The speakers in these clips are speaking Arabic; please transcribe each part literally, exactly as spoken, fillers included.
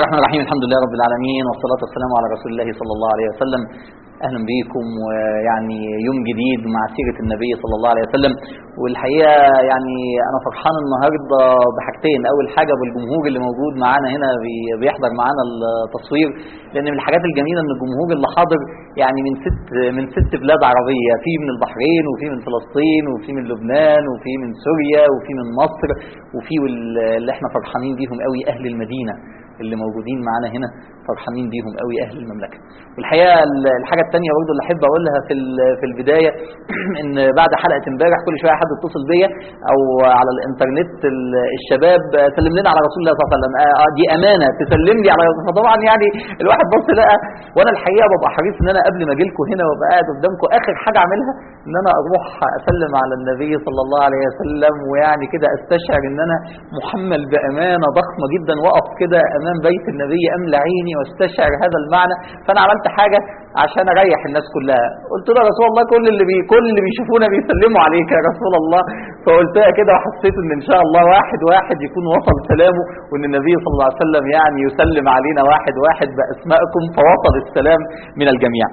الرحمن الرحيم. الحمد لله رب العالمين، والصلاة والسلام على رسول الله صلى الله عليه وسلم. أهلا بكم، ويعني يوم جديد مع سيرة النبي صلى الله عليه وسلم. والحقيقة يعني أنا فرحان النهاردة بحاجتين. أول حاجة بالجمهور اللي موجود معانا هنا بيحضر معانا التصوير، لأن من الحاجات الجميلة إن الجمهور اللي حاضر يعني من ست من ست بلاد عربية، في من البحرين، وفي من فلسطين، وفي من لبنان، وفي من سوريا، وفي من مصر، وفي اللي احنا فرحانين بيهم قوي أهل المدينة اللي موجودين معانا هنا، فرحانين بيهم قوي اهل المملكه. والحقيقه الحاجه الثانيه برضه اللي احب اقولها في في البدايه ان بعد حلقه امبارح كل شويه حد يتصل بيا او على الانترنت الشباب سلم لنا على رسول الله صلى الله عليه وسلم، دي امانه تسلم لي على رسول الله. طبعا يعني الواحد بص لقى، وانا الحقيقه ببقى حريص ان انا قبل ما اجي لكم هنا وابقى قاعد قدامكم اخر حاجه اعملها ان انا اروح اسلم على النبي صلى الله عليه وسلم، ويعني كده استشعر ان انا محمل بامانه ضخمه جدا، واقف كده امام بيت النبي املى عيني واستشعر هذا المعنى. فانا عملت حاجه عشان اريح الناس كلها، قلت له يا رسول الله كل اللي بي كل اللي بيشوفونا بيسلموا عليك يا رسول الله. فقلتها كده وحسيت ان ان شاء الله واحد واحد يكون وصل سلامه، وان النبي صلى الله عليه وسلم يعني يسلم علينا واحد واحد باسمائكم، فوصل السلام من الجميع.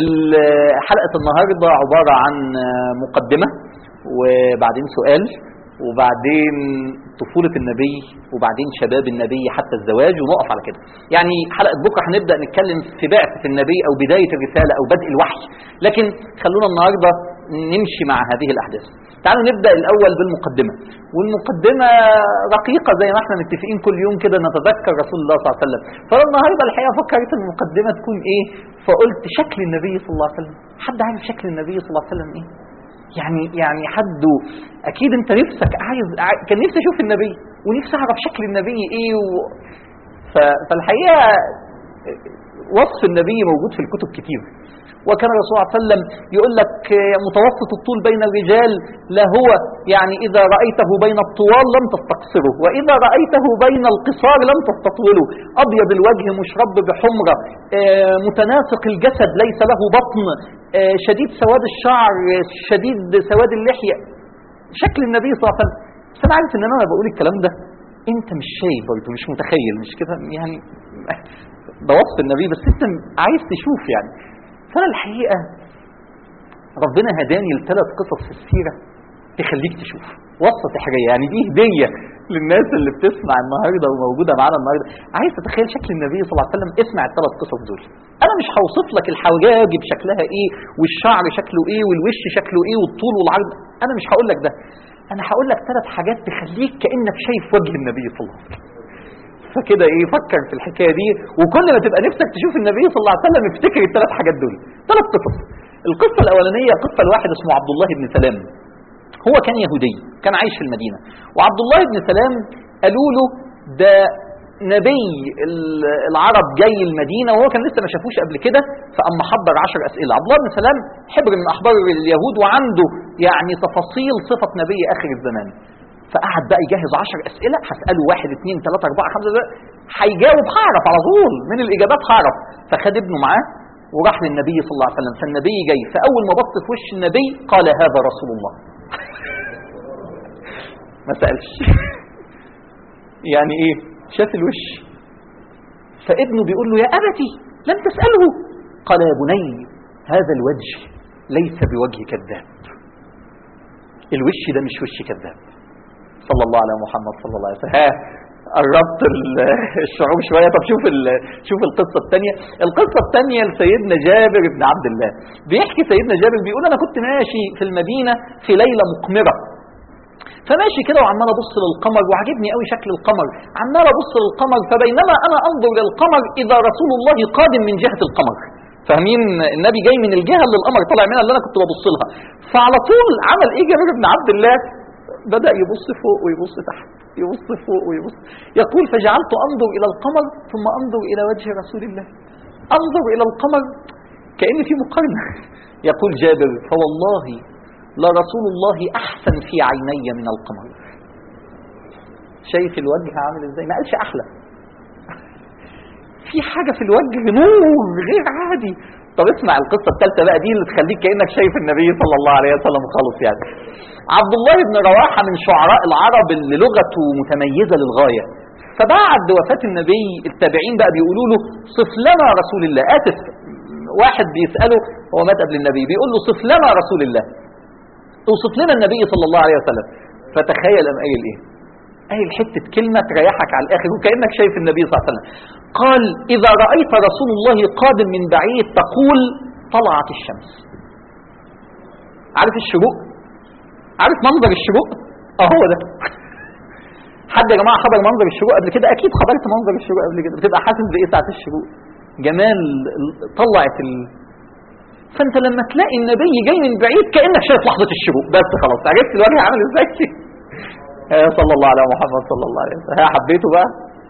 حلقه النهارده عباره عن مقدمه، وبعدين سؤال، وبعدين طفولة النبي، وبعدين شباب النبي حتى الزواج، ونقف على كده. يعني حلقة بكرة هنبدأ نتكلم في بعثة النبي أو بداية الرسالة أو بدء الوحي، لكن خلونا النهاردة نمشي مع هذه الأحداث. تعالوا نبدأ الأول بالمقدمة، والمقدمة رقيقة زي ما احنا متفقين كل يوم كده نتذكر رسول الله صلى الله عليه وسلم. فالنهاردة الحقيقة فكرت المقدمة تكون إيه، فقلت شكل النبي صلى الله عليه وسلم. حد عارف شكل النبي صلى الله عليه وسلم إيه؟ يعني يعني حد اكيد انت نفسك عايز، كان نفسي اشوف النبي ونفسي اعرف شكل النبي ايه و... فالحقيقه وصف النبي موجود في الكتب كتير. وكان الرسول صلى الله عليه وسلم يقول لك متوسط الطول بين الرجال لا هو يعني اذا رايته بين الطوال لم تستقصره، واذا رايته بين القصار لم تستطوله، ابيض الوجه مشرب بحمره، متناسق الجسد ليس له بطن، شديد سواد الشعر، شديد سواد اللحيه. شكل النبي صلى الله عليه وسلم. بس انا عارف ان انا بقول الكلام ده انت مش شايف برضه، مش متخيل، مش كده يعني ده وصف النبي، بس انت عايز تشوف يعني. فانا الحقيقه ربنا هداني لثلاث قصص في السيره تخليك تشوف وصفه سحريه، يعني دي هديه للناس اللي بتسمع النهارده وموجوده معانا النهارده. عايز تتخيل شكل النبي صلى الله عليه وسلم، اسمع الثلاث قصص دول. انا مش هوصف لك الحواجب شكلها ايه، والشعر شكله ايه، والوش شكله ايه، والطول والعرض، انا مش هقول لك ده. انا هقول لك ثلاث حاجات تخليك كانك شايف وجه النبي صلى الله عليه وسلم. فكده ايه، فكر في الحكايه دي، وكل ما تبقى نفسك تشوف النبي صلى الله عليه وسلم افتكر الثلاث حاجات دول. ثلاث قصص. القصه الاولانيه قصه لواحد اسمه عبد الله بن سلام. هو كان يهودي، كان عايش في المدينه، وعبد الله بن سلام قالوا له ده نبي العرب جاي المدينه، وهو كان لسه ما شافوش قبل كده، فاما حضر عشر اسئله. عبد الله بن سلام حبر من احبار اليهود، وعنده يعني تفاصيل صفه نبي اخر الزمان. فقعد بقى يجهز عشر اسئله، هساله واحد اثنين ثلاثه اربعه خمسه، هيجاوب هعرف على طول من الاجابات هعرف. فخد ابنه معاه وراح للنبي صلى الله عليه وسلم. فالنبي جاي، فاول ما بص في وش النبي قال هذا رسول الله. ما سالش يعني ايه، شاف الوش. فابنه بيقول له يا ابتي لم تساله؟ قال يا بني هذا الوجه ليس بوجه كذاب، الوش ده مش وش كذاب. صلى الله على محمد صلى الله عليه وسلم. ها قربت الشعور شويه. طب شوف شوف القصه الثانيه. القصه الثانيه لسيدنا جابر بن عبد الله. بيحكي سيدنا جابر بيقول انا كنت ماشي في المدينه في ليله مقمره، فماشي كده وعمال ابص للقمر، وعجبني قوي شكل القمر، عمال ابص للقمر، فبينما انا انظر للقمر اذا رسول الله قادم من جهه القمر. فاهمين؟ النبي جاي من الجهه اللي القمر طالع منها اللي انا كنت ببص لها. فعلى طول عمل ايه جابر بن عبد الله؟ بدأ يبص فوق ويبص تحت، يبص فوق ويبص. يقول فجعلت انظر الى القمر ثم انظر الى وجه رسول الله، انظر الى القمر كأن في مقارنه. يقول جابر فوالله لرسول الله احسن في عيني من القمر. شايف الوجه عامل ازاي؟ ما قالش احلى، في حاجه في الوجه نور غير عادي. طب اسمع القصه الثالثه بقى، دي اللي تخليك كانك شايف النبي صلى الله عليه وسلم خالص. يعني عبد الله بن رواحه من شعراء العرب اللي لغته متميزه للغايه، فبعد وفاة النبي التابعين بقى بيقولوا له صف لنا رسول الله. آسف، واحد بيسأله، هو مات قبل النبي، بيقول له صف لنا رسول الله، اوصف لنا النبي صلى الله عليه وسلم. فتخيل أم قايل ايه؟ قايل حتة كلمة تريحك على الآخر وكأنك شايف النبي صلى الله عليه وسلم. قال إذا رأيت رسول الله قادم من بعيد تقول طلعت الشمس. عارف الشروق؟ عارف منظر الشروق؟ اهو ده. حد يا جماعة حضر منظر الشروق قبل كده؟ أكيد حضرت منظر الشروق قبل كده. بتبقى حاسس بإيه ساعة الشروق؟ جمال طلعت ال... فأنت لما تلاقي النبي جاي من بعيد كأنك شايف لحظة الشروق بس، خلاص عرفت الوجه عامل ازاي. صلى الله على محمد صلى الله عليه وسلم. ها حبيته بقى؟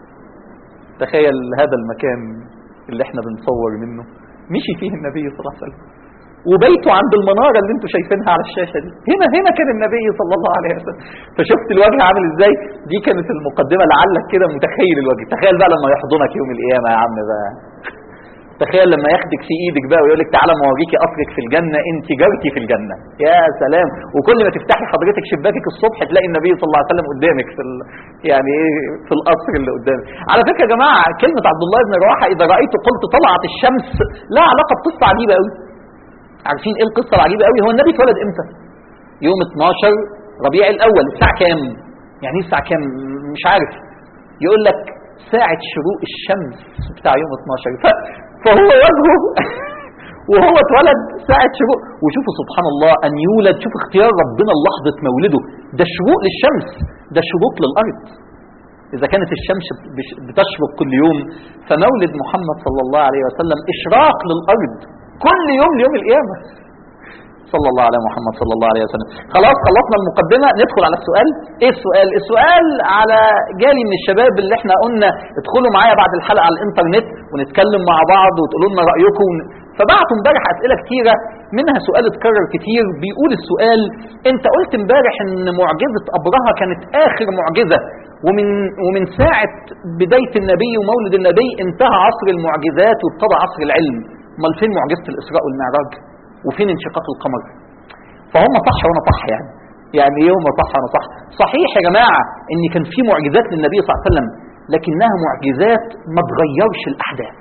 تخيل هذا المكان اللي احنا بنصور منه مشي فيه النبي صلى الله عليه وسلم، وبيته عند المنارة اللي انتوا شايفينها على الشاشة دي، هنا هنا كان النبي صلى الله عليه وسلم. فشفت الوجه عامل ازاي؟ دي كانت المقدمة لعلك كده متخيل الوجه. تخيل بقى لما يحضنك يوم القيامة يا عم بقى، تخيل لما ياخدك في ايدك بقى ويقول لك تعالى موريكي قصرك في الجنة، انت جارتي في الجنة، يا سلام. وكل ما تفتحي حضرتك شباكك الصبح تلاقي النبي صلى الله عليه وسلم قدامك في ال... يعني ايه في القصر اللي قدامك. على فكرة يا جماعة كلمة عبد الله بن رواحة إذا رأيت قلت طلعت الشمس لا علاقة بقصة عجيبة قوي. عارفين ايه القصة العجيبة قوي؟ هو النبي اتولد امتى؟ يوم اتناشر ربيع الأول. الساعة كام؟ يعني ايه الساعة كام؟ مش عارف. يقول لك ساعة شروق الشمس بتاع يوم اتناشر. ف... فهو وجهه وهو اتولد ساعة شروق. وشوفوا سبحان الله أن يولد، شوف اختيار ربنا لحظة مولده، ده شروق للشمس، ده شروق للأرض. إذا كانت الشمس بتشرق كل يوم، فمولد محمد صلى الله عليه وسلم إشراق للأرض كل يوم ليوم القيامة. صلى الله على محمد صلى الله عليه وسلم. خلاص خلصنا المقدمة، ندخل على السؤال. ايه السؤال؟ السؤال على جالي من الشباب اللي احنا قلنا ادخلوا معايا بعد الحلقة على الانترنت ونتكلم مع بعض وتقولوا لنا رأيكم. فبعتوا امبارح اسئلة كتيرة، منها سؤال اتكرر كتير. بيقول السؤال: انت قلت امبارح ان معجزة ابرهة كانت اخر معجزة، ومن ومن ساعة بداية النبي ومولد النبي انتهى عصر المعجزات وابتدى عصر العلم. امال فين معجزة الاسراء والمعراج؟ وفين انشقاق القمر؟ فهم صح وانا صح يعني. يعني ايه هم صح وانا صح؟ صحيح يا جماعة ان كان في معجزات للنبي صلى الله عليه وسلم، لكنها معجزات ما تغيرش الاحداث.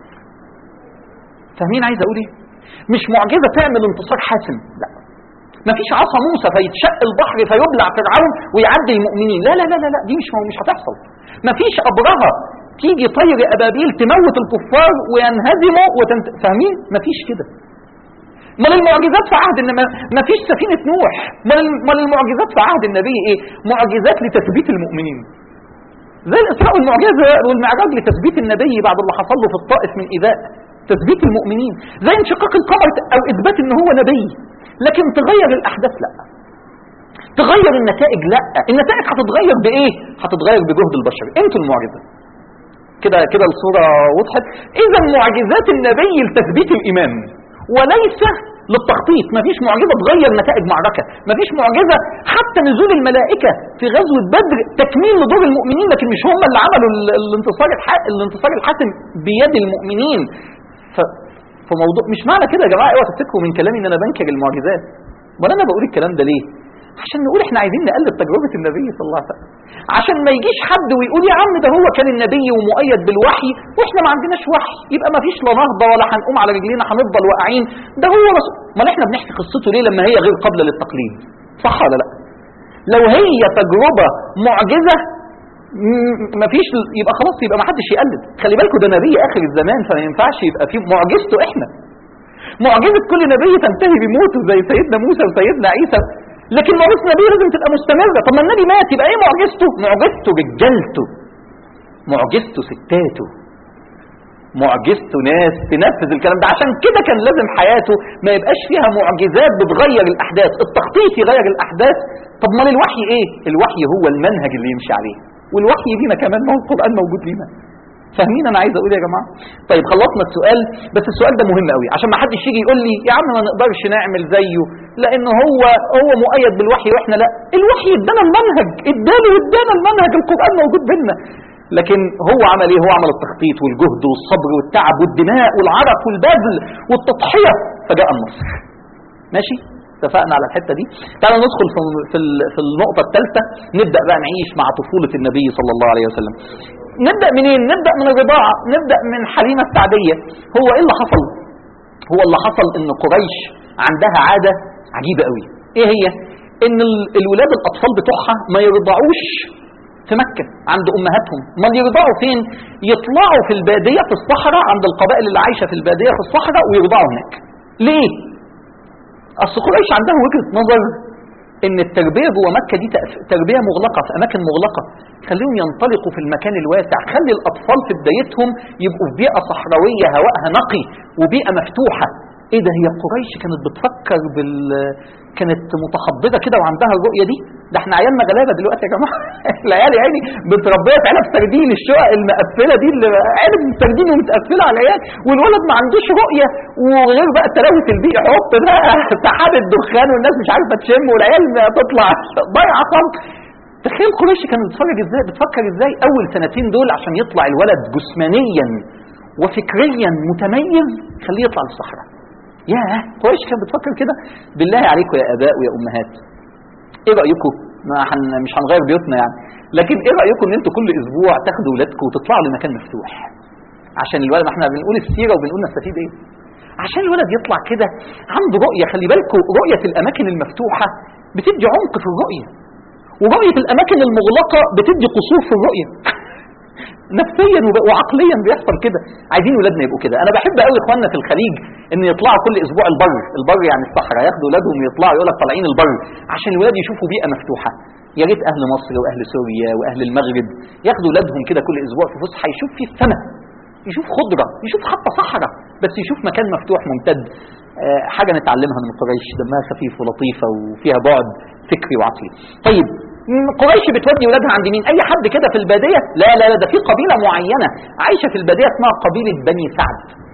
فاهمين عايز اقول ايه؟ مش معجزة تعمل انتصار حاسم، لا. مفيش عصا موسى فيتشق البحر فيبلع فرعون ويعدي المؤمنين، لا لا لا لا, لا. دي مش مش هتحصل. مفيش ابرهة تيجي طير ابابيل تموت الكفار وينهزموا وتنت... فاهمين؟ مفيش كده. مال المعجزات في عهد النبي ما فيش سفينة نوح. مال المعجزات في عهد النبي ايه؟ معجزات لتثبيت المؤمنين، زي الإسراء والمعجزة والمعراج لتثبيت النبي بعد اللي حصل له في الطائف من إيذاء، تثبيت المؤمنين. زي انشقاق القمر أو إثبات إن هو نبي. لكن تغير الأحداث لا، تغير النتائج لا. النتائج هتتغير بإيه؟ هتتغير بجهد البشر. انتوا المعجزة. كده كده الصورة وضحت. إذا معجزات النبي لتثبيت الإيمان وليس للتخطيط. مفيش معجزة تغير نتائج معركة، مفيش معجزة حتى نزول الملائكة في غزوة بدر تكميل لدور المؤمنين، لكن مش هم اللي عملوا الانتصار الانتصار الحاسم بيد المؤمنين. ف... فموضوع مش معنى كده يا جماعة اوعوا تفتكروا من كلامي ان انا بنكر المعجزات. ولا انا بقول الكلام ده ليه؟ عشان نقول احنا عايزين نقلد تجربة النبي صلى الله عليه وسلم، عشان ما يجيش حد ويقول يا عم ده هو كان النبي ومؤيد بالوحي واحنا ما عندناش وحي، يبقى ما فيش لا نهضة ولا هنقوم على رجلينا هنفضل واقعين. ده هو رسول. ما احنا بنحكي قصته ليه لما هي غير قابلة للتقليد؟ صح ولا لا؟ لو هي تجربة معجزة ما فيش، يبقى خلاص يبقى ما حدش يقلد. خلي بالكم ده نبي اخر الزمان، فما ينفعش يبقى فيه معجزته. احنا معجزة كل نبي تنتهي بموته زي سيدنا موسى وسيدنا عيسى، لكن معجزة النبي لازم تبقى مستمرة. طب ما النبي مات، يبقى ايه معجزته؟ معجزته رجالته، معجزته ستاته، معجزته ناس تنفذ الكلام ده. عشان كده كان لازم حياته ما يبقاش فيها معجزات بتغير الاحداث، التخطيط يغير الاحداث. طب ما الوحي ايه؟ الوحي هو المنهج اللي يمشي عليه، والوحي لينا كمان، ما هو القرآن موجود لينا. فاهمين انا عايز اقول يا جماعه؟ طيب خلصنا السؤال، بس السؤال ده مهم قوي عشان ما حدش يجي يقول لي يا عم ما نقدرش نعمل زيه لان هو هو مؤيد بالوحي واحنا لا. الوحي ادانا المنهج، اداله ادانا المنهج، القرآن موجود بينا. لكن هو عمل ايه؟ هو عمل التخطيط والجهد والصبر والتعب والدماء والعرق والبذل والتضحيه، فجاء النصر. ماشي؟ اتفقنا على الحته دي. تعالوا ندخل في في النقطه الثالثه، نبدا بقى نعيش مع طفوله النبي صلى الله عليه وسلم. نبدأ منين؟ نبدأ من الرضاعة، نبدأ من حليمة السعدية. هو ايه اللي حصل؟ هو اللي حصل ان قريش عندها عادة عجيبة قوي. ايه هي؟ ان الولاد الاطفال بتوعها ما يرضعوش في مكة عند امهاتهم، ما يرضعوا فين؟ يطلعوا في البادية في الصحراء عند القبائل اللي عايشة في البادية في الصحراء ويرضعوا هناك. ليه؟ اصل قريش عندها وجهة نظر ان التربية جوه مكة دي تربية مغلقة في اماكن مغلقة، خليهم ينطلقوا في المكان الواسع، خلي الاطفال في بدايتهم يبقوا في بيئة صحراوية هواءها نقي وبيئة مفتوحة. ايه ده؟ هي قريش كانت بتفكر بال كانت متحضره كده وعندها الرؤيه دي. ده احنا عيالنا غلابه دلوقتي يا جماعه. العيال يعني متربيه في علب سردين، الشقق المقفله دي اللي علب سردين ومتقفله على العيال، والولد ما عندوش رؤيه، وغير بقى التلوث البيئي، حط بقى سحاب الدخان والناس مش عارفه تشم والعيال تطلع ضايعه خالص. تخيل قريش كانت بتتفرج ازاي، بتفكر ازاي اول سنتين دول عشان يطلع الولد جسمانيا وفكريا متميز، خليه يطلع للصحراء. ياه، قريش كانت بتفكر كده. بالله عليكم يا اباء ويا امهات، ايه رايكم؟ ما حن مش هنغير بيوتنا يعني، لكن ايه رايكم ان انتوا كل اسبوع تاخدوا اولادكم وتطلعوا لمكان مفتوح عشان الولد، ما احنا بنقول السيره وبنقول نستفيد ايه؟ عشان الولد يطلع كده عنده رؤيه. خلي بالكم، رؤيه الاماكن المفتوحه بتدي عمق في الرؤيه، ورؤيه الاماكن المغلقه بتدي قصور في الرؤيه. نفسيا وعقليا بيحصل كده. عايزين ولادنا يبقوا كده. انا بحب قوي اخواننا في الخليج ان يطلعوا كل اسبوع البر، البر يعني الصحراء، ياخدوا اولادهم يطلعوا يقول لك طالعين البر عشان الولاد يشوفوا بيئه مفتوحه. يا ريت اهل مصر واهل سوريا واهل المغرب ياخدوا اولادهم كده كل اسبوع في فسحه، يشوف فيه السماء، يشوف خضره، يشوف حتى صحراء، بس يشوف مكان مفتوح ممتد. أه حاجه نتعلمها من قريش، دمها خفيف ولطيفه وفيها بعد فكري وعقلي. طيب قريش بتودي ولادها عند مين؟ اي حد كده في الباديه؟ لا لا لا، ده في قبيله معينه عايشه في الباديه اسمها قبيله بني سعد.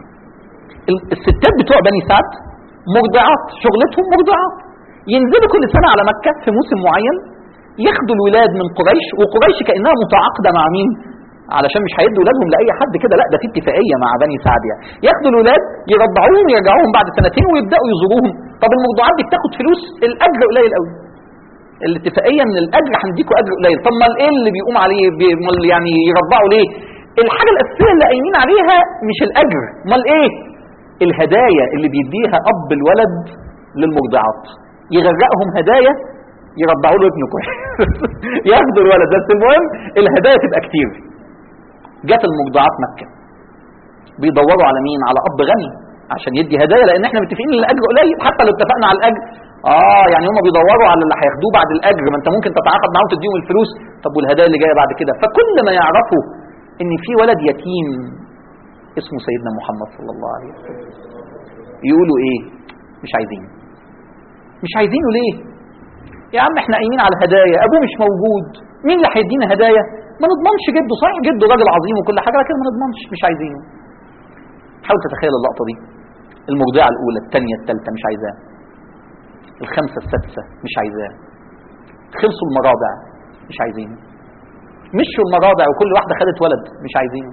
الستات بتوع بني سعد مرضعات، شغلتهم مرضعات، ينزلوا كل سنه على مكه في موسم معين، ياخدوا الولاد من قريش، وقريش كانها متعاقده مع مين؟ علشان مش هيدوا ولادهم لاي حد كده، لا ده في اتفاقيه مع بني سعد يعني. ياخدوا الولاد يرضعوهم يرجعوهم بعد سنتين ويبداوا يزوروهم. طب المرضعات دي بتاخد فلوس، الاجر قليل قوي. الاتفاقيه ان الاجر هنديكوا اجر قليل. طب ما ايه اللي بيقوم عليه يعني يرضعوا ليه؟ الحاجه الاساسيه اللي قايمين عليها مش الاجر، امال ايه؟ الهدايا اللي بيديها اب الولد للمرضعات، يغرقهم هدايا يرضعوا له ابنه كويس. ياخدوا الولد بس المهم الهدايا تبقى كتير. جت المرضعات مكه بيدوروا على مين؟ على اب غني عشان يدي هدايا، لان احنا متفقين ان الاجر قليل. حتى لو اتفقنا على الاجر اه يعني هم بيدوروا على اللي هياخدوه بعد الاجر، ما انت ممكن تتعاقد معاهم تديهم الفلوس، طب والهدايا اللي جايه بعد كده؟ فكل ما يعرفوا ان في ولد يتيم اسمه سيدنا محمد صلى الله عليه وسلم يقولوا ايه؟ مش عايزينه. مش عايزينه ليه؟ يا عم احنا قايمين على هدايا، ابوه مش موجود، مين اللي هيدينا هدايا؟ ما نضمنش جده، صحيح جده راجل عظيم وكل حاجه لكن ما نضمنش، مش عايزينه. حاول تتخيل اللقطه دي. المرضعه الاولى، الثانيه، الثالثه مش عايزاه، الخمسة السادسة مش عايزاه، خلصوا المراضع مش عايزينه، مشوا المراضع وكل واحدة خدت ولد مش عايزينه،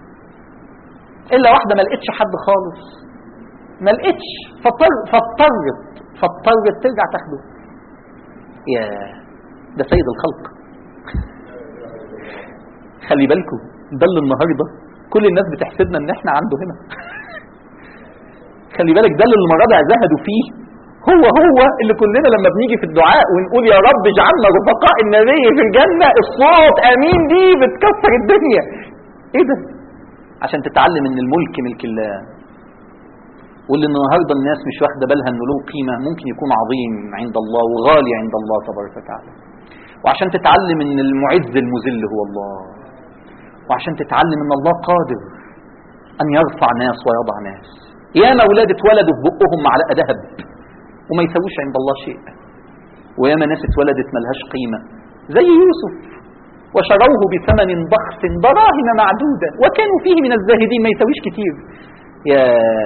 إلا واحدة ما لقتش حد خالص، ما لقتش فاضطر فاضطرت فاضطرت ترجع تاخده. يا ده سيد الخلق. خلي بالكم ده اللي النهارده كل الناس بتحسدنا ان احنا عنده هنا. خلي بالك ده اللي المراضع زهدوا فيه، هو هو اللي كلنا لما بنيجي في الدعاء ونقول يا رب اجعلنا رفقاء النبي في الجنة، الصوت امين دي بتكسر الدنيا. ايه ده؟ عشان تتعلم ان الملك ملك الله، واللي النهارده الناس مش واخده بالها انه له قيمه ممكن يكون عظيم عند الله وغالي عند الله تبارك وتعالى. وعشان تتعلم ان المعز المذل هو الله، وعشان تتعلم ان الله قادر ان يرفع ناس ويضع ناس. ياما اولاد اتولدوا في بقهم معلقه ذهب وما يسويش عند الله شيء، وياما ناس اتولدت ملهاش قيمه زي يوسف، وشروه بثمن بخس دراهم معدوده وكانوا فيه من الزاهدين، ما يسويش كتير. يا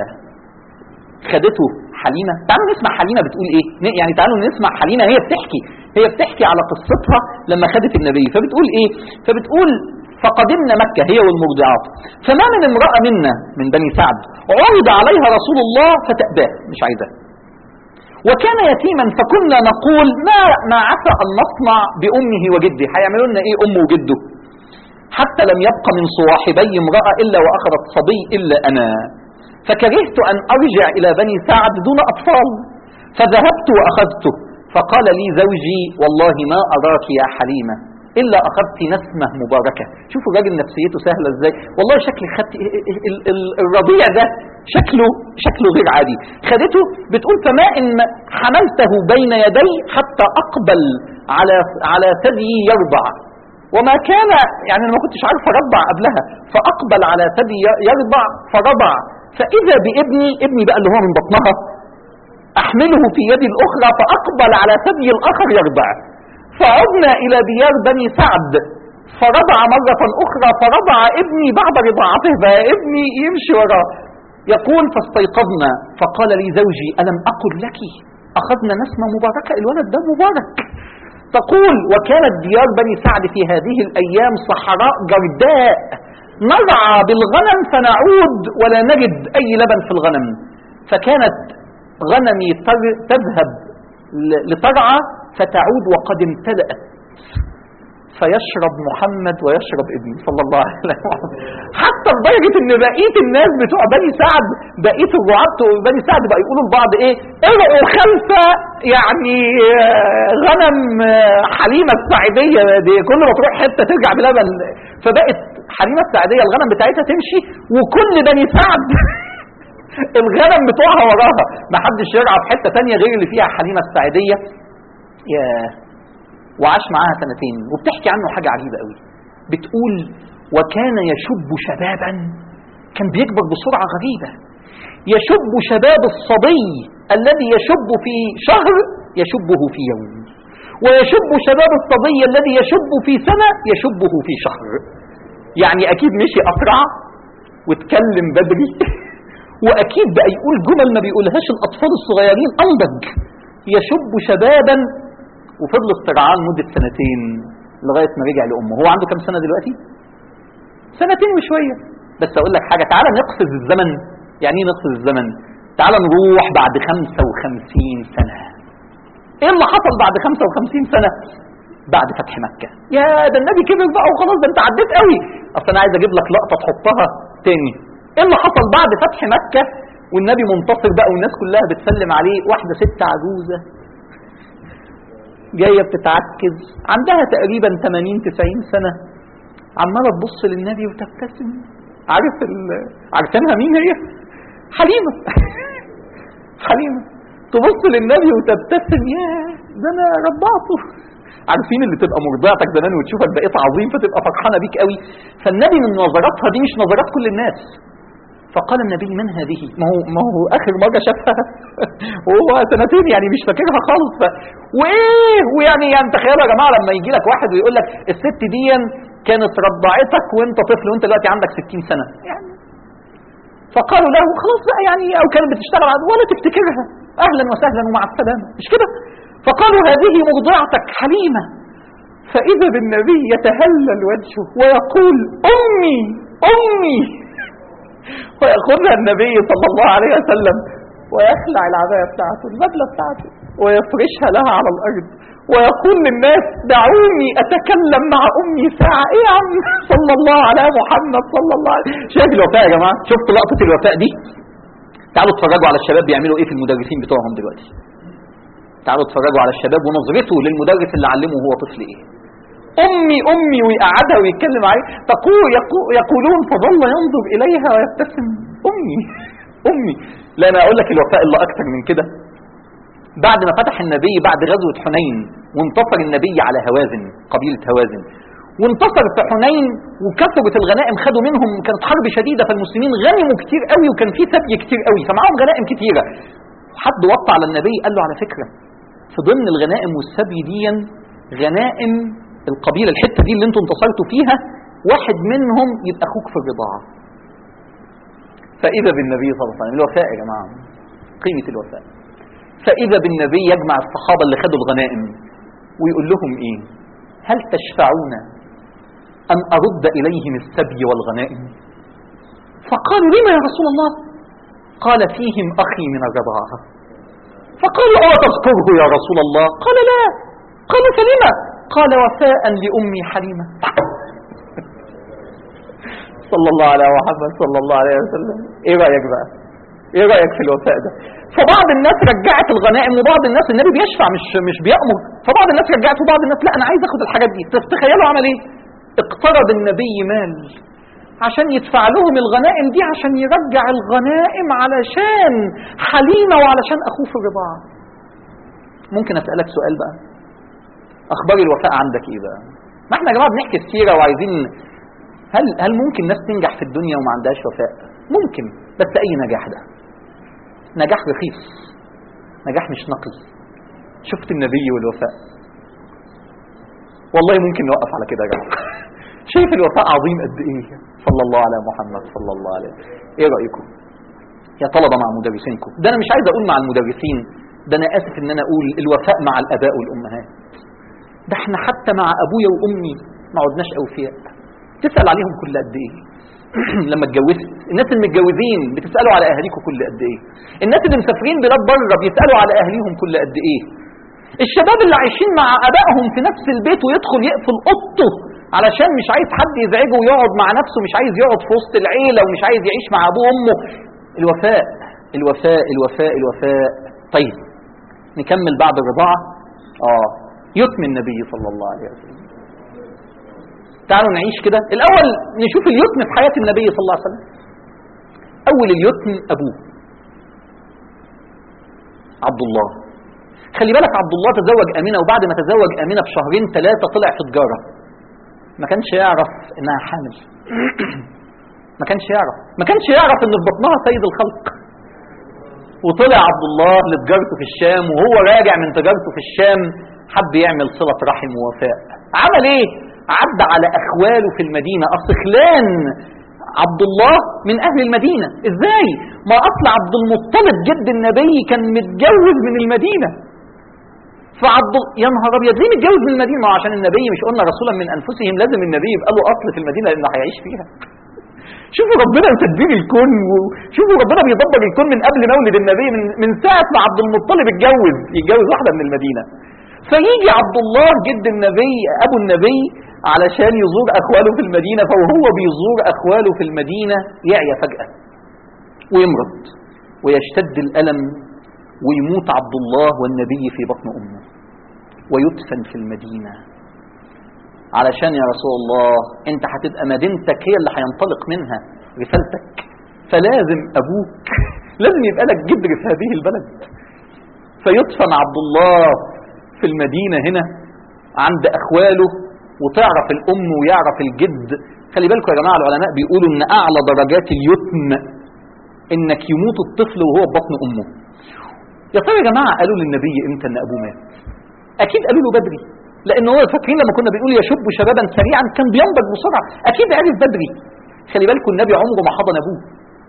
خدته حليمه. تعالوا نسمع حليمه بتقول ايه، يعني تعالوا نسمع حليمه هي بتحكي هي بتحكي على قصتها لما خدت النبي. فبتقول ايه؟ فبتقول فقدمنا مكة هي والمرضعات، فما من امرأة منا من بني سعد عرض عليها رسول الله فتأباه، مش عايزاه، وكان يتيما فكنا نقول ما ما عسى أن نصنع بأمه وجده، هيعملوا لنا إيه أمه وجده؟ حتى لم يبق من صواحبي امرأة إلا وأخذت صبي إلا أنا، فكرهت أن أرجع إلى بني سعد دون أطفال، فذهبت وأخذته. فقال لي زوجي والله ما أراك يا حليمة إلا أخذت نسمة مباركة. شوفوا الراجل نفسيته سهلة إزاي، والله شكل خدت الرضيع ده شكله شكله غير عادي، خدته بتقول فما إن حملته بين يدي حتى أقبل على على ثدي يرضع، وما كان يعني أنا ما كنتش عارف أرضع قبلها، فأقبل على ثدي يرضع فرضع، فإذا بابني ابني بقى اللي هو من بطنها أحمله في يدي الأخرى فأقبل على ثدي الآخر يرضع، فعدنا إلى ديار بني سعد فرضع مرة أخرى فرضع ابني بعد رضاعته فابني يمشي وراه. يقول فاستيقظنا فقال لي زوجي ألم أقل لك أخذنا نسمة مباركة، الولد ده مبارك. تقول وكانت ديار بني سعد في هذه الأيام صحراء جرداء نرعى بالغنم فنعود ولا نجد أي لبن في الغنم، فكانت غنمي تذهب لترعى فتعود وقد امتلأت، فيشرب محمد ويشرب ابني صلى الله عليه وسلم. حتى لدرجة ان بقية الناس بتوع بني سعد بقية الرعاة بتوع بني سعد بقى يقولوا لبعض ايه ارعوا خلفة يعني غنم حليمة السعيدية دي، كل ما تروح حتة ترجع بلبن. فبقت حليمة السعيدية الغنم بتاعتها تمشي وكل بني سعد الغنم بتوعها وراها، ما حدش يرعى في حتة تانية غير اللي فيها حليمة السعيدية. يا وعاش معاها سنتين. وبتحكي عنه حاجة عجيبة قوي، بتقول وكان يشب شبابا، كان بيكبر بسرعة غريبة، يشب شباب الصبي الذي يشب في شهر يشبه في يوم، ويشب شباب الصبي الذي يشب في سنة يشبه في شهر. يعني أكيد مشي أسرع واتكلم بدري وأكيد بقى يقول جمل ما بيقولهاش الأطفال الصغيرين أنضج. يشب شبابا وفضل استرعاه مدة سنتين لغاية ما رجع لأمه. هو عنده كم سنة دلوقتي؟ سنتين وشوية. بس أقول لك حاجة، تعالى نقفز الزمن. يعني ايه نقفز الزمن؟ تعالى نروح بعد خمسة وخمسين سنة. ايه اللي حصل بعد خمسة وخمسين سنة؟ بعد فتح مكة. يا ده النبي كبر بقى وخلاص، ده انت عديت قوي. اصل انا عايز اجيب لك لقطة تحطها تاني. ايه اللي حصل بعد فتح مكة والنبي منتصر بقى والناس كلها بتسلم عليه؟ واحدة ست عجوزة جاية بتتعكز عندها تقريبا ثمانين تسعين سنة، عمالة تبص للنبي وتبتسم. عارف عارفينها مين هي؟ حليمة. حليمة تبص للنبي وتبتسم، يا ده انا رضعته. عارفين اللي تبقى مرضعتك زمان وتشوفك بقيت عظيم فتبقى فرحانة بيك قوي؟ فالنبي من نظراتها دي مش نظرات كل الناس. فقال النبي من هذه؟ ما هو ما هو اخر مره شافها وهو سنتين يعني مش فاكرها خالص. ف... وايه ويعني يعني تخيلوا يا جماعه لما يجي لك واحد ويقول لك الست دي كانت رضعتك وانت طفل وانت دلوقتي عندك ستين سنة يعني. فقالوا له خلاص بقى يعني، او كانت بتشتغل ولا تفتكرها، اهلا وسهلا ومع السلامه، مش كده؟ فقالوا هذه مرضعتك حليمة. فاذا بالنبي يتهلل وجهه ويقول امي امي، ويأخذها النبي صلى الله عليه وسلم ويخلع العباية بتاعته البدلة بتاعته ويفرشها لها على الأرض ويقول للناس دعوني أتكلم مع أمي ساعة. إيه يا عم صلى الله على محمد صلى الله عليه وسلم. شايف الوفاء يا جماعة؟ شفت لقطة الوفاء دي؟ تعالوا اتفرجوا على الشباب بيعملوا إيه في المدرسين بتوعهم دلوقتي. تعالوا اتفرجوا على الشباب ونظرته للمدرس اللي علمه وهو طفل إيه. أمي أمي ويقعدها ويتكلم عليه. تقول يقولون فظل ينظر إليها ويبتسم. أمي أمي. لا أنا أقول لك الوفاء اللي أكتر من كده. بعد ما فتح النبي بعد غزوة حنين وانتصر النبي على هوازن، قبيلة هوازن، وانتصر في حنين وكثرت الغنائم خدوا منهم، كانت حرب شديدة فالمسلمين غنموا كتير قوي وكان في ثبي كتير قوي فمعهم غنائم كتيرة. حد وقع على النبي قال له على فكرة في ضمن الغنائم والثبي دي غنائم القبيلة الحتة دي اللي انتم انتصرتوا فيها واحد منهم يبقى اخوك في الرضاعة. فإذا بالنبي صلى الله عليه وسلم، الوفاء يا جماعة قيمة الوفاء. فإذا بالنبي يجمع الصحابة اللي خدوا الغنائم ويقول لهم ايه؟ هل تشفعون أن أرد إليهم السبي والغنائم؟ فقالوا لما يا رسول الله؟ قال فيهم أخي من الرضاعة. فقالوا أو تذكره يا رسول الله؟ قال لا. قالوا فلما؟ قال وفاء لأمي حليمة. صلى الله على محمد صلى الله عليه وسلم. ايه رايك بقى؟ ايه رايك في الوفاء ده؟ فبعض الناس رجعت الغنائم، وبعض الناس النبي بيشفع مش مش بيأمر، فبعض الناس رجعت وبعض الناس لا انا عايز اخد الحاجات دي. تخيلوا عمل ايه؟ اقترض النبي مال عشان يدفع لهم الغنائم دي، عشان يرجع الغنائم علشان حليمة وعلشان اخوه في الرضاعة. ممكن اسألك سؤال بقى؟ اخبار الوفاء عندك ايه بقى؟ ما احنا يا جماعة بنحكي السيرة وعايزين، هل هل ممكن ناس تنجح في الدنيا وما عندهاش وفاء؟ ممكن، بس اي نجاح ده نجاح رخيص، نجاح مش نقي. شفت النبي والوفاء؟ والله ممكن نوقف على كده يا جماعة. شايف الوفاء عظيم قد ايه؟ صلى الله على محمد صلى الله عليه. ايه رأيكم يا طلبة مع مدرسينكم؟ ده انا مش عايز اقول مع المدرسين، ده انا اسف ان انا اقول الوفاء مع الاباء والامهات. ده احنا حتى مع ابويا وامي ما عدناش اوفياء. تسأل عليهم كل قد ايه؟ لما اتجوزت، الناس المتجوزين بتسألوا على اهاليكم كل قد ايه؟ الناس اللي مسافرين بلاد بره بيسألوا على اهاليهم كل قد ايه؟ الشباب اللي عايشين مع ابائهم في نفس البيت ويدخل يقفل اوضته علشان مش عايز حد يزعجه ويقعد مع نفسه، مش عايز يقعد في وسط العيله ومش عايز يعيش مع ابوه وامه. الوفاء الوفاء الوفاء الوفاء. طيب نكمل بعد الرضاعه. اه يتم النبي صلى الله عليه وسلم. تعالوا نعيش كده الاول، نشوف اليتم في حياه النبي صلى الله عليه وسلم. اول اليتم ابوه عبد الله. خلي بالك عبد الله تزوج امينه، وبعد ما تزوج امينه بشهرين ثلاثه طلع في تجاره. ما كانش يعرف انها حامل. ما كانش يعرف ما كانش يعرف ان في بطنها سيد الخلق. وطلع عبد الله لتجارته في الشام، وهو راجع من تجارته في الشام حب يعمل صلة رحم ووفاء. عمل ايه؟ عدى على اخواله في المدينة. اصل خلان عبد الله من اهل المدينة. ازاي؟ ما اصل عبد المطلب جد النبي كان متجوز من المدينة. فعبد يا نهار ابيض، ليه متجوز من المدينة؟ ما عشان النبي مش قلنا رسولا من انفسهم، لازم النبي يبقى له اصل في المدينة لانه هيعيش فيها. شوفوا ربنا تدبير الكون، وشوفوا ربنا بيدبر الكون من قبل مولد النبي، من من ساعة ما عبد المطلب اتجوز يتجوز واحدة من المدينة. فيجي عبد الله جد النبي ابو النبي علشان يزور اخواله في المدينة، فهو بيزور اخواله في المدينة يعيا فجأة ويمرض ويشتد الألم ويموت عبد الله والنبي في بطن أمه ويدفن في المدينة. علشان يا رسول الله انت هتبقى مدينتك هي اللي هينطلق منها رسالتك، فلازم ابوك لازم يبقى لك جدر في هذه البلد. فيدفن عبد الله في المدينة هنا عند اخواله، وتعرف الام ويعرف الجد. خلي بالكم يا جماعة، العلماء بيقولوا ان اعلى درجات اليتم انك يموت الطفل وهو بطن امه. يا ترى يا جماعة قالوا للنبي امتى ان ابوه مات؟ اكيد قالوا له بدري، لان هو فاكرين لما كنا بنقول يشب شبابا سريعا كان بينضج بسرعه، اكيد عرف بدري. خلي بالكم النبي عمره ما حضن ابوه،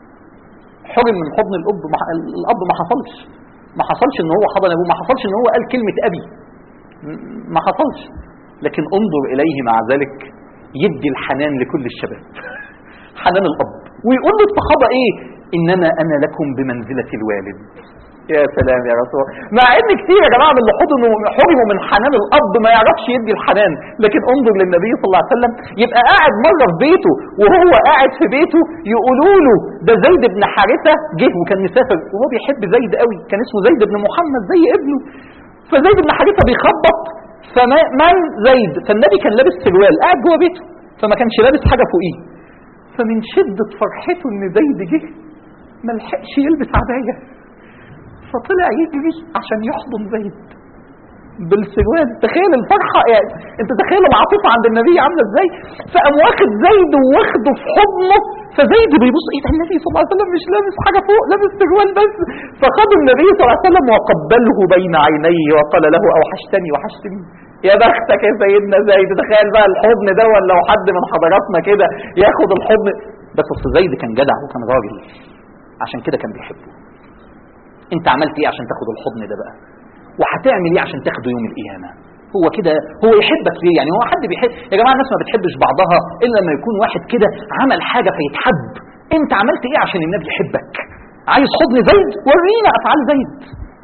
حرم من حضن الاب. ما الاب ما حصلش ما حصلش ان هو حضن ابوه، ما حصلش ان هو قال كلمه ابي، ما حصلش. لكن انظر اليه مع ذلك يدي الحنان لكل الشباب. حنان الاب، ويقول للصحابه ايه؟ انما انا لكم بمنزله الوالد. يا سلام يا رسول الله. مع ان كتير يا جماعه من اللي حضنوا حرموا من حنان الاب ما يعرفش يدي الحنان، لكن انظر للنبي صلى الله عليه وسلم يبقى قاعد مره في بيته، وهو قاعد في بيته يقولوا له ده زيد بن حارثه جه وكان مسافر، وهو بيحب زيد قوي، كان اسمه زيد بن محمد زي ابنه. فزيد بن حارثه بيخبط، فمن زيد؟ فالنبي كان لابس سروال قاعد جوه بيته، فما كانش لابس حاجه فوقيه. فمن شده فرحته ان زيد جه ما لحقش يلبس عبايه، فطلع يجري عشان يحضن زيد بالسروال. تخيل الفرحة، يعني انت تخيل العاطفة عند النبي عاملة ازاي. فقام واخد زيد وواخده في حضنه، فزيد بيبص ايه ده النبي صلى الله عليه وسلم مش لابس حاجة فوق، لابس سروال بس. فخد النبي صلى الله عليه وسلم وقبله بين عينيه وقال له اوحشتني وحشتني. يا بختك يا سيدنا زيد. تخيل بقى الحضن ده، ولا لو حد من حضراتنا كده ياخد الحضن. بس اصل زيد كان جدع وكان راجل، عشان كده كان بيحبه. انت عملت ايه عشان تاخد الحضن ده بقى؟ وهتعمل ايه عشان تاخده يوم القيامه؟ هو كده هو يحبك ليه؟ يعني هو حد بيحب يا جماعه؟ الناس ما بتحبش بعضها الا لما يكون واحد كده عمل حاجه فيتحب. انت عملت ايه عشان النبي يحبك؟ عايز حضن زيد؟ ورينا افعال زيد.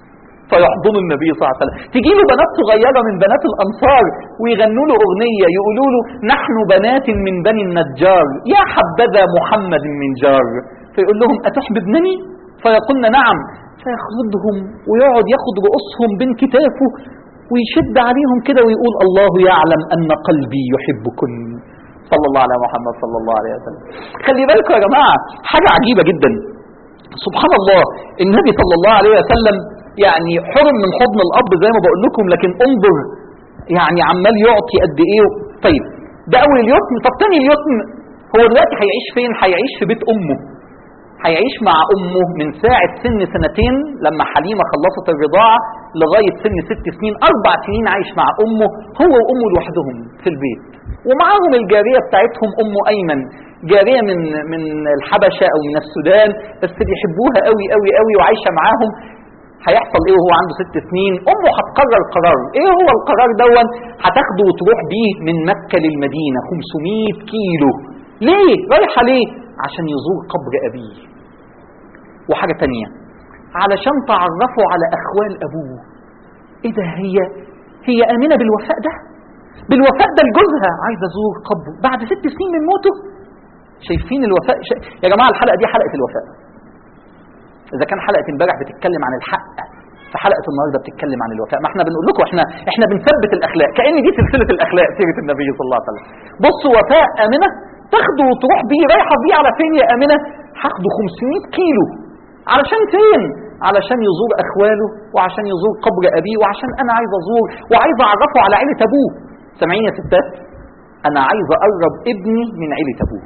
فيحضن النبي صلى الله عليه وسلم. تجي له بنات صغيرة من بنات الأنصار ويغنوا له أغنية يقولوا له نحن بنات من بني النجار يا حبذا محمد من جار، فيقول لهم أتحببنني؟ فيقولن نعم، فياخذهم ويقعد ياخد رؤوسهم بين كتافه ويشد عليهم كده ويقول الله يعلم أن قلبي يحبكن، صلى الله على محمد صلى الله عليه وسلم. خلي بالكم يا جماعة حاجة عجيبة جدا، سبحان الله النبي صلى الله عليه وسلم يعني حرم من حضن الأب زي ما بقول لكم، لكن انظر يعني عمال يعطي قد ايه. طيب ده أول اليتم. طب تاني اليتم هو دلوقتي هيعيش فين؟ هيعيش في بيت أمه، هيعيش مع أمه من ساعة سن سنتين لما حليمة خلصت الرضاعة لغاية سن ست سنين، أربع سنين عايش مع أمه هو وأمه لوحدهم في البيت، ومعاهم الجارية بتاعتهم أم أيمن، جارية من من الحبشة أو من السودان، بس بيحبوها قوي قوي قوي وعايشة معاهم. هيحصل ايه وهو عنده ست سنين؟ امه هتقرر قرار. ايه هو القرار دون؟ هتاخده وتروح بيه من مكة للمدينة خمسمائة كيلو. ليه رايحة؟ ليه؟ عشان يزور قبر ابيه. وحاجة تانية علشان تعرفوا على اخوال ابوه. ايه ده؟ هي هي امنة بالوفاء ده؟ بالوفاء ده لجوزها عايزة ازور قبر بعد ست سنين من موته. شايفين الوفاء؟ شا... يا جماعة الحلقة دي حلقة الوفاء. إذا كان حلقة امبارح بتتكلم عن الحق، فحلقة النهارده بتتكلم عن الوفاء. ما احنا بنقول لكم احنا احنا بنثبت الأخلاق، كأن دي سلسلة الأخلاق سيرة النبي صلى الله عليه وسلم. بصوا وفاء آمنة تاخده وتروح بيه. رايحة بيه على فين يا آمنة؟ هاخده خمسمائة كيلو. علشان فين؟ علشان يزور أخواله، وعشان يزور قبر أبيه، وعشان أنا عايز أزور وعايز أعرفه على عيلة أبوه. سامعين يا ستات؟ أنا عايز أقرب ابني من عيلة أبوه.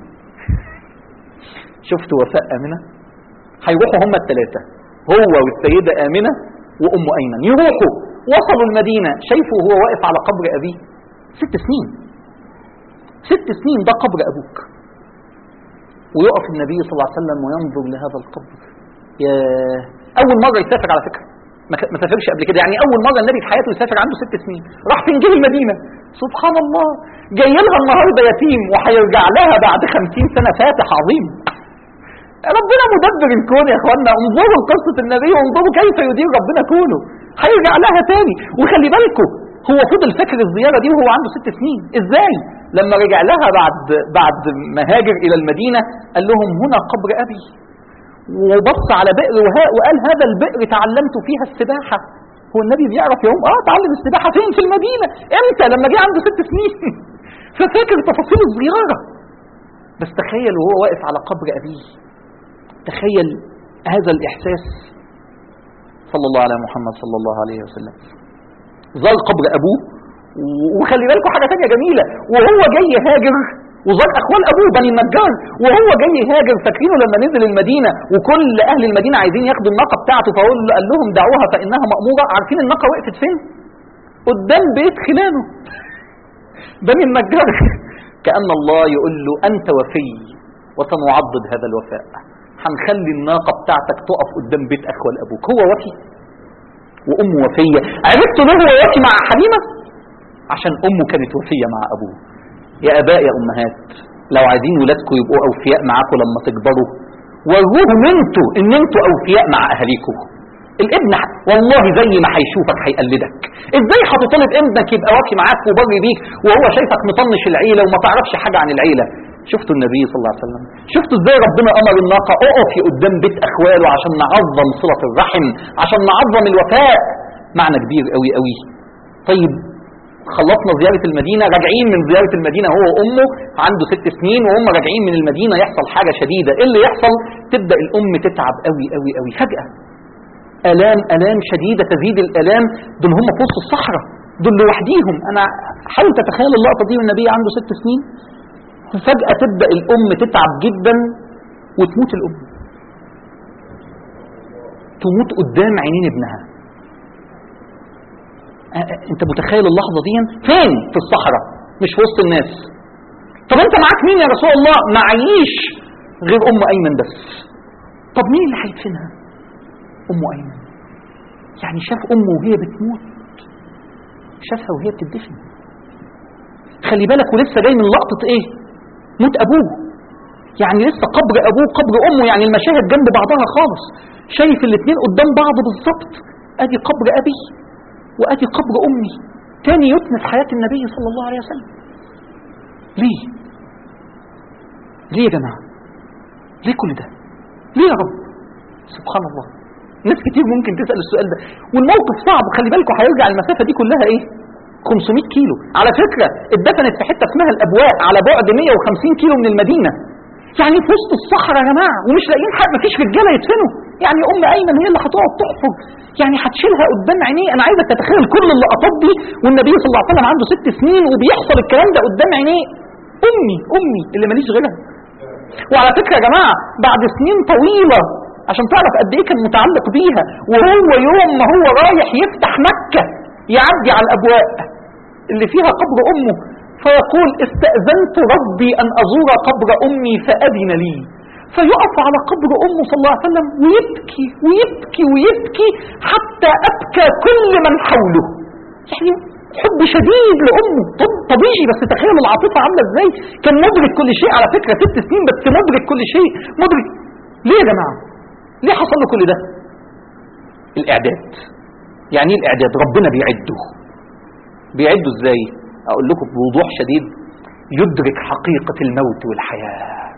شفتوا وفاء آمنة؟ هيروحوا هم الثلاثة، هو والسيدة آمنة وأم أيمن، يروحوا وصلوا المدينة. شايفوا هو واقف على قبر أبيه ست سنين ست سنين ده قبر أبوك. ويقف النبي صلى الله عليه وسلم وينظر لهذا القبر. يا أول مرة يسافر على فكرة، ما سافرش قبل كده، يعني أول مرة النبي في حياته يسافر عنده ست سنين. راح فين؟ جه المدينة. سبحان الله، جاي لها النهارده يتيم وهيرجع لها بعد خمسين سنة فاتح عظيم. ربنا مدبر الكون يا اخوانا. انظروا قصة النبي وانظروا كيف يدير ربنا كونه. هيرجع لها تاني. وخلي بالكم هو فضل فاكر الزيارة دي وهو عنده ست سنين. ازاي؟ لما رجع لها بعد بعد ما هاجر الى المدينة قال لهم هنا قبر ابي، وبص على بئر وهاء وقال هذا البئر تعلمت فيها السباحة. هو النبي بيعرف يوم اه تعلم السباحة فين؟ في المدينة. امتى؟ لما جه عنده ست سنين. ففاكر تفاصيل الزيارة. بس تخيل وهو واقف على قبر ابيه، تخيل هذا الإحساس. صلى الله على محمد صلى الله عليه وسلم. زار قبر أبوه. وخلي بالكم حاجة تانية جميلة، وهو جاي هاجر وزار أخوال أبوه بني النجار، وهو جاي هاجر فاكرينه لما نزل المدينة وكل أهل المدينة عايزين ياخدوا الناقة بتاعته، فقال لهم دعوها فإنها مأمورة. عارفين الناقة وقفت فين؟ قدام بيت خلانه بني النجار. كأن الله يقول له أنت وفي وسنعضد هذا الوفاء. هنخلي الناقة بتاعتك تقف قدام بيت أخوال أبوك. هو وفي وأمه وفية. عرفتوا ليه هو وفي مع حليمة؟ عشان أمه كانت وفية مع أبوه. يا آباء يا أمهات، لو عايزين ولادكم يبقوا أوفياء معاكم لما تكبروا، وروهم انتوا ان انتوا أوفياء مع أهاليكم. الابن والله زي ما هيشوفك هيقلدك. ازاي هتطلب ابنك يبقى وفي معاك وبر بيك وهو شايفك مطنش العيلة وما تعرفش حاجة عن العيلة؟ شفتوا النبي صلى الله عليه وسلم؟ شفتوا ازاي ربنا امر الناقه اقفي قدام بيت اخواله عشان نعظم صله الرحم، عشان نعظم الوفاء. معنى كبير قوي قوي. طيب خلصنا زياره المدينه، راجعين من زياره المدينه هو وامه، عنده ست سنين وهم راجعين من المدينه، يحصل حاجه شديده. ايه اللي يحصل؟ تبدا الام تتعب قوي قوي قوي فجاه. الام الام شديده تزيد الالام. دول هم في وسط الصحراء، دول لوحديهم. انا حاول تتخيل اللقطه دي والنبي عنده ست سنين. فجأة تبدأ الأم تتعب جدا وتموت الأم، تموت قدام عينين ابنها. انت متخيل اللحظة دي؟ فين؟ في الصحراء، مش في وسط الناس. طب انت معاك مين يا رسول الله؟ معيش غير أم أيمن بس. طب مين اللي هيدفنها؟ أم أيمن. يعني شاف أمه وهي بتموت، شافها وهي بتدفن. خلي بالك ولسه جاي من لقطة ايه؟ موت أبوه. يعني لسه قبر أبوه قبر أمه، يعني المشاهد جنب بعضها خالص. شايف الاثنين قدام بعض بالظبط. ادي قبر ابي وادي قبر امي، تاني يتمس حياة النبي صلى الله عليه وسلم. ليه ليه يا جماعة؟ ليه كل ده؟ ليه يا رب؟ سبحان الله. ناس كتير ممكن تسأل السؤال ده، والموقف صعب. خلي بالكم هيرجع المسافة دي كلها ايه؟ خمسمائة كيلو. على فكرة اتدفنت في حتة اسمها الأبواء على بعد مئة وخمسين كيلو من المدينة، يعني في وسط الصحراء يا جماعة، ومش لاقيين حد، مفيش رجالة يدفنوا. يعني أم أيمن هي اللي هتقعد تحفر، يعني هتشيلها قدام عينيه. أنا عايزك تتخيل كل اللقطات دي والنبي صلى الله عليه وسلم عنده ست سنين وبيحصل الكلام ده قدام عينيه. أمي أمي اللي ماليش غيرها. وعلى فكرة يا جماعة بعد سنين طويلة، عشان تعرف قد ايه كان متعلق بيها، وهو يوم ما هو رايح يفتح مكة يعدي على الأبواء اللي فيها قبر أمه، فيقول استأذنت ربي أن أزور قبر أمي فأذن لي، فيقف على قبر أمه صلى الله عليه وسلم ويبكي ويبكي ويبكي حتى أبكى كل من حوله. يعني حب شديد لأمه. طب طبيعي، بس تخيل العاطفة عاملة ازاي. كان مدرك كل شيء، على فكرة ست سنين بس مدرك كل شيء، مدرك. ليه يا جماعة؟ ليه حصل له كل ده؟ الإعداد. يعني ايه الإعداد؟ ربنا بيعده. بيعده ازاي؟ أقول لكم بوضوح شديد، يدرك حقيقة الموت والحياة.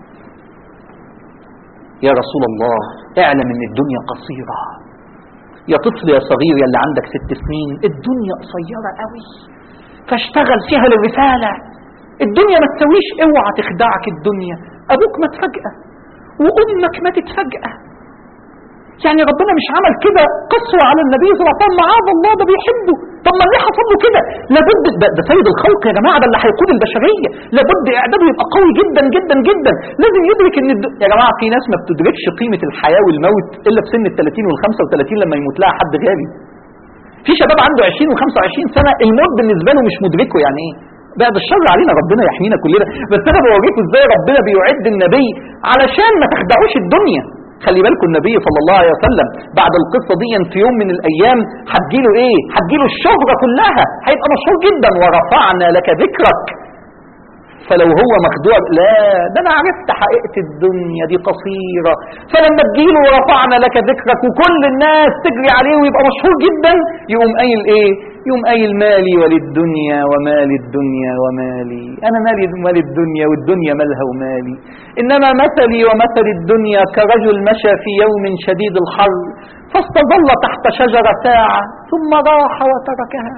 يا رسول الله اعلم ان الدنيا قصيرة. يا طفل يا صغير يا اللي عندك ست سنين، الدنيا قصيرة قوي، فاشتغل فيها للرسالة. الدنيا ما تسويش، اوعى تخدعك الدنيا. ابوك مات فجأة وامك ماتت فجأة. يعني ربنا مش عمل كده قسوة على النبي صلى الله عليه وسلم، معاذ الله، ده بيحبه. طب ما ليه حصل له كده؟ لابد ده, ده سيد الخلق يا جماعة، ده اللي هيقود البشرية، لابد اعداده يبقى قوي جدا جدا جدا. لازم يدرك ان الد... يا جماعة في ناس ما بتدركش قيمة الحياة والموت الا في سن الثلاثين والخمسة وثلاثين لما يموت لها حد غالي. في شباب عنده عشرين وخمسة وعشرين سنة الموت بالنسبة له مش مدركه. يعني ايه؟ بعد الشر علينا، ربنا يحمينا كلنا، بس انا بوريكم ازاي ربنا بيعد النبي علشان ما تخدعوش الدنيا. خلي بالكم النبي صلى الله عليه وسلم بعد القصة دي في يوم من الأيام هتجيله إيه؟ هتجيله الشهرة كلها، هيبقى مشهور جدا. ورفعنا لك ذكرك. فلو هو مخدوع، لا ده أنا عرفت حقيقة الدنيا دي قصيرة. فلما تجيله ورفعنا لك ذكرك وكل الناس تجري عليه ويبقى مشهور جدا، يقوم قايل إيه؟ يوم قايل مالي وللدنيا ومال الدنيا ومالي. أنا مالي مال الدنيا والدنيا مالها ومالي. إنما مثلي ومثل الدنيا كرجل مشى في يوم شديد الحر فاستظل تحت شجرة ساعة ثم راح وتركها.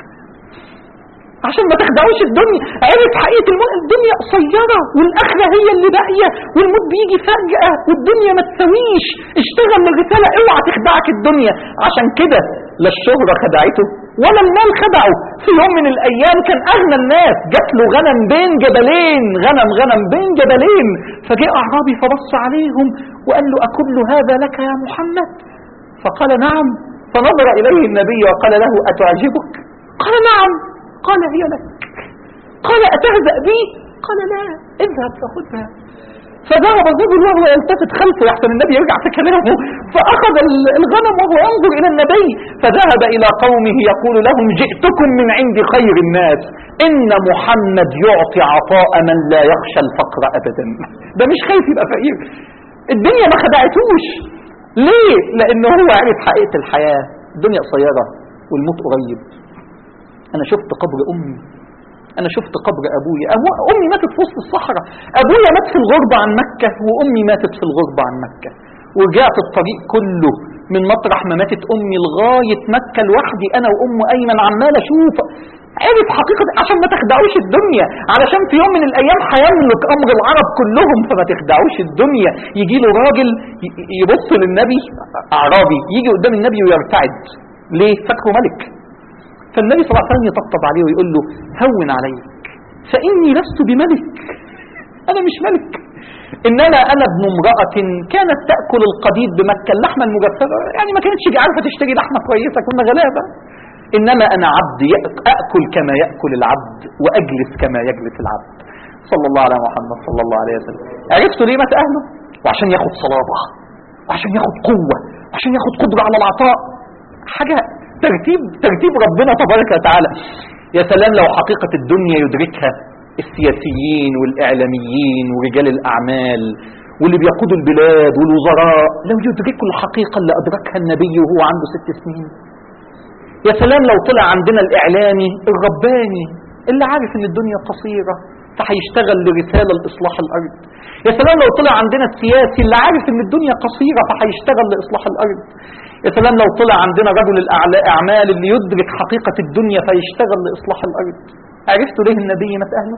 عشان ما تخدعوش الدنيا. عرف حقيقة الموت، الدنيا قصيرة والآخرة هي اللي باقية، والموت بيجي فجأة والدنيا ما تسويش. اشتغل للرسالة، اوعى تخدعك الدنيا. عشان كده لا الشهرة خدعته ولا المال خدعه. في يوم من الأيام كان أغنى الناس، جات له غنم بين جبلين، غنم غنم بين جبلين، فجاء أعرابي فبص عليهم وقال له أكل هذا لك يا محمد؟ فقال نعم. فنظر إليه النبي وقال له أتعجبك؟ قال نعم. قال هي لك. قال أتهزأ بي؟ قال لا، اذهب فخذها. فذهب الرجل وهو يلتفت خلفه يحسن النبي يرجع في كلامه، فأخذ الغنم وهو ينظر إلى النبي، فذهب إلى قومه يقول لهم جئتكم من عند خير الناس، إن محمد يعطي عطاء من لا يخشى الفقر أبدا. ده مش خايف يبقى فقير. الدنيا ما خدعتوش. ليه؟ لأنه هو عرف حقيقة الحياة. الدنيا قصيرة والموت قريب. أنا شفت قبر أمي، أنا شفت قبر أبويا. أبو... أمي ماتت في وسط الصحراء، أبويا مات في الغربة عن مكة، وأمي ماتت في الغربة عن مكة. ورجعت الطريق كله من مطرح ما ماتت أمي لغاية مكة لوحدي، أنا وأم أيمن عمال أشوف. عرف حقيقة. عشان ما تخدعوش الدنيا، علشان في يوم من الأيام هيملك أمر العرب كلهم، فما تخدعوش الدنيا. يجي له راجل يبص للنبي، أعرابي يجي قدام النبي ويرتعد. ليه؟ فاكره ملك. فالنبي صلى الله عليه وسلم يطبطب عليه ويقول له هون عليك، فإني لست بملك، أنا مش ملك. إنما أنا ابن امرأة كانت تأكل القديد بمكة، اللحمة المجففة، يعني ما كانتش عارفة تشتري لحمة كويسة، كنا غلابة. إنما أنا عبد أأكل كما يأكل العبد وأجلس كما يجلس العبد. صلى الله على محمد صلى الله عليه وسلم. عرفتوا ليه مات أهله؟ وعشان ياخد صلابة، وعشان ياخد قوة، وعشان ياخد قدرة على العطاء. حاجة ترتيب ترتيب ربنا تبارك وتعالى. يا سلام لو حقيقة الدنيا يدركها السياسيين والإعلاميين ورجال الأعمال واللي بيقودوا البلاد والوزراء، لو يدركوا الحقيقة اللي أدركها النبي وهو عنده ست سنين. يا سلام لو طلع عندنا الإعلامي الرباني اللي عارف ان الدنيا قصيرة فهيشتغل لرسالة لإصلاح الأرض. يا سلام لو طلع عندنا السياسي اللي عارف ان الدنيا قصيرة فهيشتغل لإصلاح الأرض. يا سلام لو طلع عندنا رجل الأعمال اللي يدرك حقيقة الدنيا فيشتغل لإصلاح الأرض. عرفتوا ليه النبي مات أهله؟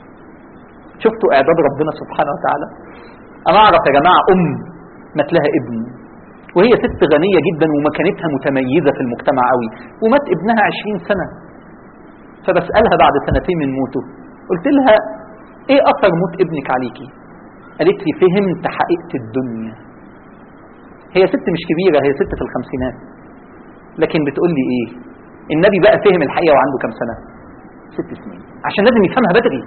شفتوا إعداد ربنا سبحانه وتعالى؟ أنا أعرف يا جماعة أم مات لها ابن وهي ست غنية جدا ومكانتها متميزة في المجتمع قوي، ومات ابنها عشرين سنة. فبسألها بعد سنتين من موته، قلت لها ايه اثر موت ابنك عليكي؟ قالت لي فهمت حقيقة الدنيا. هي ست مش كبيرة، هي ست في الخمسينات، لكن بتقول لي ايه؟ النبي بقى فهم الحقيقة وعنده كم سنة؟ ست سنين، عشان لازم يفهمها بدري.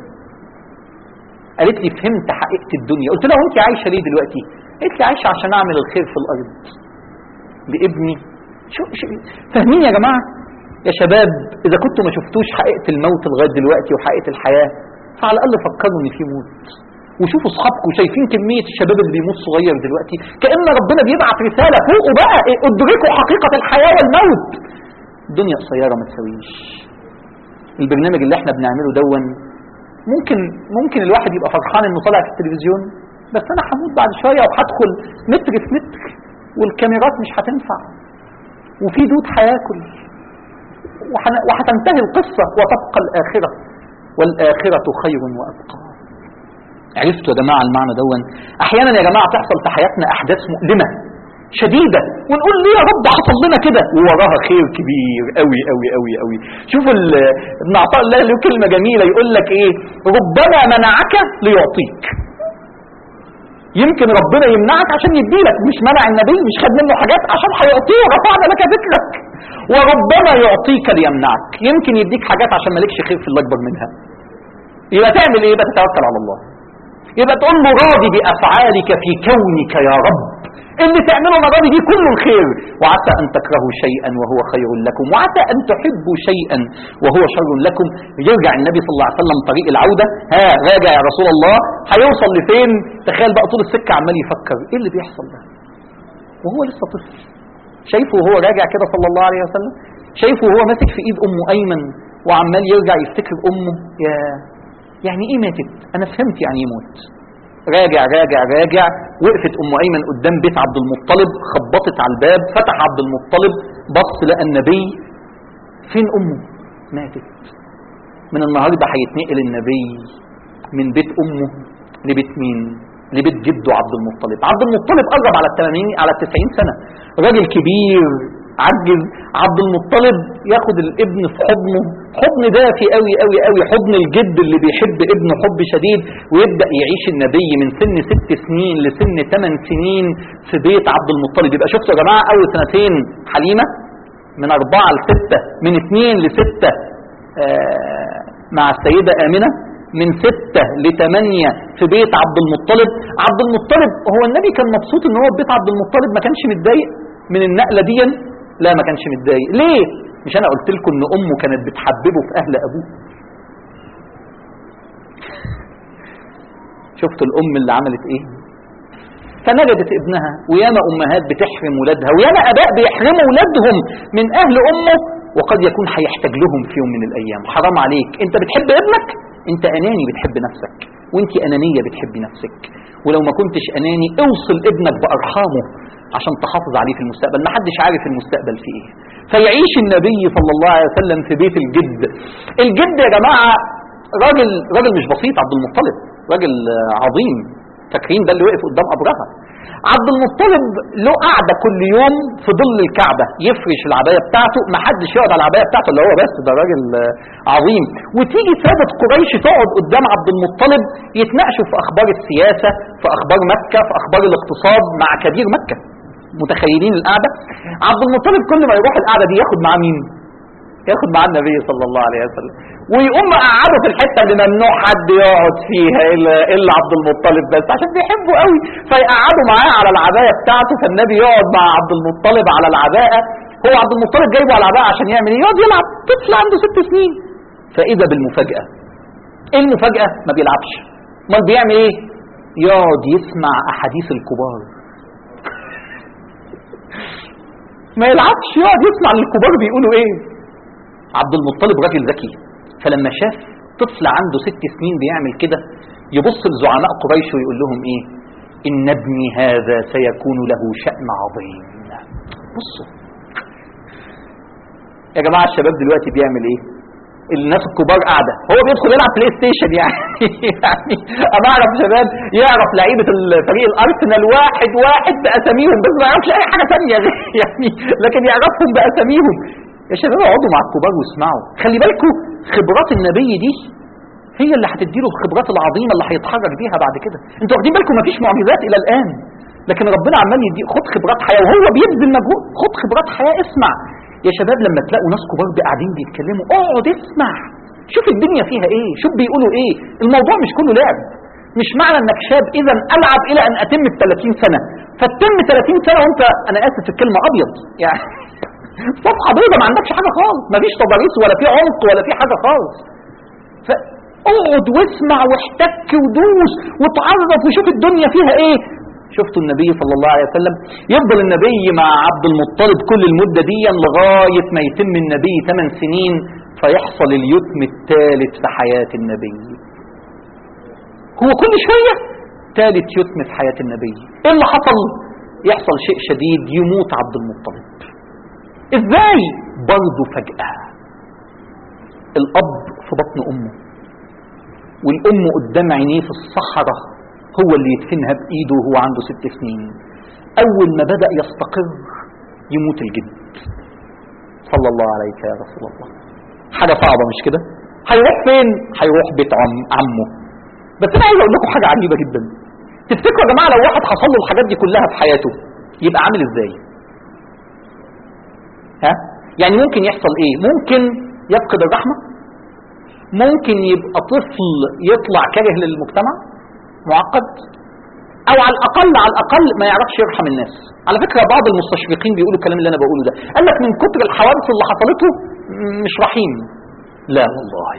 قالت لي فهمت حقيقة الدنيا. قلت لها وانت عايشة ليه دلوقتي؟ قالت لي عايشة عشان اعمل الخير في الارض لابني. شو شو فاهمين يا جماعة؟ يا شباب اذا كنتوا ما شفتوش حقيقة الموت لغاية دلوقتي وحقيقة الحياة، فعلى الاقل فكروا ان في موت، وشوفوا اصحابكم شايفين كمية الشباب اللي بيموت صغير دلوقتي، كأن ربنا بيبعت رسالة فوقوا بقى ادركوا حقيقة الحياة والموت. الدنيا قصيرة ما تسويش. البرنامج اللي احنا بنعمله دون ممكن ممكن الواحد يبقى فرحان انه طالع في التلفزيون، بس انا هموت بعد شوية وهدخل متر في متر والكاميرات مش هتنفع وفي دود هياكل وهتنتهي القصة وتبقى الآخرة والآخرة خير وأبقى. عرفتوا يا جماعة المعنى دون؟ أحيانا يا جماعة تحصل في حياتنا أحداث مؤلمة شديدة ونقول ليه يا رب حصل لنا كده، ووراها خير كبير قوي قوي قوي قوي. شوفوا ابن عطاء الله له كلمة جميلة يقول لك ايه؟ ربما منعك ليعطيك. يمكن ربنا يمنعك عشان يديلك، مش منع النبي، مش خد منه حاجات عشان هيعطيه ورفعنا لك ذكرك. وربما يعطيك ليمنعك، يمكن يديك حاجات عشان مالكش خير في اللي اكبر منها. يبقى تعمل ايه؟ يبقى تتوكل على الله، يبقى تقول له راضي بافعالك في كونك يا رب، اللي تعمله انا راضي بيه كله الخير. وعسى ان تكرهوا شيئا وهو خير لكم، وعسى ان تحبوا شيئا وهو شر لكم. يرجع النبي صلى الله عليه وسلم طريق العوده، ها راجع يا رسول الله، هيوصل لفين؟ تخيل بقى طول السكه عمال يفكر ايه اللي بيحصل ده وهو لسه طفل. شايفه وهو راجع كده صلى الله عليه وسلم، شايفه وهو ماسك في ايد امه ايمن وعمال يرجع يفتكر امه. يا يعني ايه ماتت؟ انا فهمت يعني ايه موت. راجع راجع راجع، وقفت ام ايمن قدام بيت عبد المطلب، خبطت على الباب، فتح عبد المطلب، بص لقى النبي. فين امه؟ ماتت. من النهارده هيتنقل النبي من بيت امه لبيت مين؟ لبيت جده عبد المطلب. عبد المطلب قرب على الثمانين على التسعين سنة، راجل كبير عجز. عبد المطلب ياخد الابن في حضنه، حضن دافي قوي قوي قوي، حضن الجد اللي بيحب ابنه حب شديد، ويبدأ يعيش النبي من سن ست سنين لسن ثمان سنين في بيت عبد المطلب. يبقى شفتوا يا جماعة أول سنتين حليمة، من أربعة لستة، من اثنين لستة آه مع السيدة آمنة، من ستة لثمانية في بيت عبد المطلب. عبد المطلب هو النبي كان مبسوط ان هو في بيت عبد المطلب، ما كانش متضايق من النقلة دي؟ لا ما كانش متضايق. ليه؟ مش انا قلت لكم ان امه كانت بتحببه في اهل ابوه؟ شفتوا الام اللي عملت ايه؟ فنجدت ابنها. وياما امهات بتحرم ولادها، وياما اباء بيحرموا ولادهم من اهل امه، وقد يكون هيحتاج لهم في يوم من الايام. حرام عليك، انت بتحب ابنك، انت اناني بتحب نفسك، وانت انانية بتحبي نفسك. ولو ما كنتش اناني اوصل ابنك بارحامه عشان تحافظ عليه في المستقبل. ما حدش عارف المستقبل في ايه. فيعيش النبي صلى الله عليه وسلم في بيت الجد. الجد يا جماعة راجل راجل مش بسيط، عبد المطلب راجل عظيم. فاكرين ده اللي وقف قدام ابرهة؟ عبد المطلب له قاعدة كل يوم في ظل الكعبة، يفرش العباية بتاعته، ما حدش يقعد على العباية بتاعته اللي هو بس، ده راجل عظيم. وتيجي سادة قريش تقعد قدام عبد المطلب يتناقشوا في اخبار السياسة، في اخبار مكة، في اخبار الاقتصاد مع كبير مكة. متخيلين القعدة؟ عبد المطلب كل ما يروح القعدة دي ياخد معاه مين؟ ياخد معاه النبي صلى الله عليه وسلم، ويقوم قعده في الحته اللي ممنوع حد يقعد فيها الا الا عبد المطلب بس، عشان بيحبه قوي. فيقعدوا معاه على العبايه بتاعته، فالنبي يقعد مع عبد المطلب على العباءه. هو عبد المطلب جايبه على العباءه عشان يعمل ايه؟ يقعد يلعب. طفل عنده ست سنين. فاذا بالمفاجاه. ايه المفاجاه؟ ما بيلعبش، امال بيعمل ايه؟ يقعد يسمع احاديث الكبار. ما يلعبش، يقعد يسمع الكبار بيقولوا ايه. عبد المطلب راجل ذكي، فلما شاف طفل عنده ست سنين بيعمل كده يبص لزعماء قريش ويقول لهم ايه؟ ان ابني هذا سيكون له شأن عظيم. بصوا يا جماعة، الشباب دلوقتي بيعمل ايه؟ الناس الكبار قاعدة، هو بيدخل يلعب بلاي ستيشن يعني يعني انا اعرف شباب يعرف لعيبة الفريق الارسنال واحد واحد باساميهم، بس ما يعرفش اي حاجة ثانية يعني، لكن يعرفهم باساميهم. يا شباب اقعدوا مع الكبار واسمعوا، خلي بالكم خبرات النبي دي هي اللي هتديله الخبرات العظيمة اللي هيتحرك بيها بعد كده. انتوا واخدين بالكم مفيش معجزات الى الان، لكن ربنا عمال يدي خد خبرات حياة وهو بيبذل مجهود، خد خبرات حياة. اسمع يا شباب، لما تلاقوا ناس كبار قاعدين بيتكلموا اقعد اسمع، شوف الدنيا فيها ايه، شوف بيقولوا ايه. الموضوع مش كله لعب، مش معنى انك شاب اذا العب الى ان اتم ال ثلاثين سنة، فتتم ثلاثين سنة وانت انا اسف في الكلمة ابيض يعني صفحة بيضة ما عندكش حاجة خالص، مفيش تضاريس ولا في عمق ولا في حاجة خالص. فاقعد واسمع واحتك ودوس وتعرف وشوف الدنيا فيها ايه. شفتوا النبي صلى الله عليه وسلم يفضل النبي مع عبد المطلب كل المدة دي لغاية ما يتم النبي ثمان سنين فيحصل اليتم الثالث في حياة النبي. هو كل شوية ثالث يتم في حياة النبي. ايه اللي حصل؟ يحصل شيء شديد، يموت عبد المطلب. ازاي؟ برضه فجأة. الاب في بطن امه والام قدام عينيه في الصحراء، هو اللي يدفنها بايده وهو عنده ست سنين. اول ما بدأ يستقر يموت الجد. صلى الله عليك يا رسول الله. حاجة صعبة مش كده؟ هيروح فين؟ هيروح بيت عم عمه. بس انا عايز اقول لكم حاجة عجيبة جدا. تفتكروا يا جماعة لو واحد حصل له الحاجات دي كلها في حياته يبقى عامل ازاي؟ ها؟ يعني ممكن يحصل ايه؟ ممكن يفقد الرحمة، ممكن يبقى طفل يطلع كاره للمجتمع معقد، او على الاقل على الاقل ما يعرفش يرحم الناس. على فكرة بعض المستشرقين بيقولوا الكلام اللي انا بقوله ده، قال لك من كتر الحوادث اللي حصلته مش رحيم. لا والله،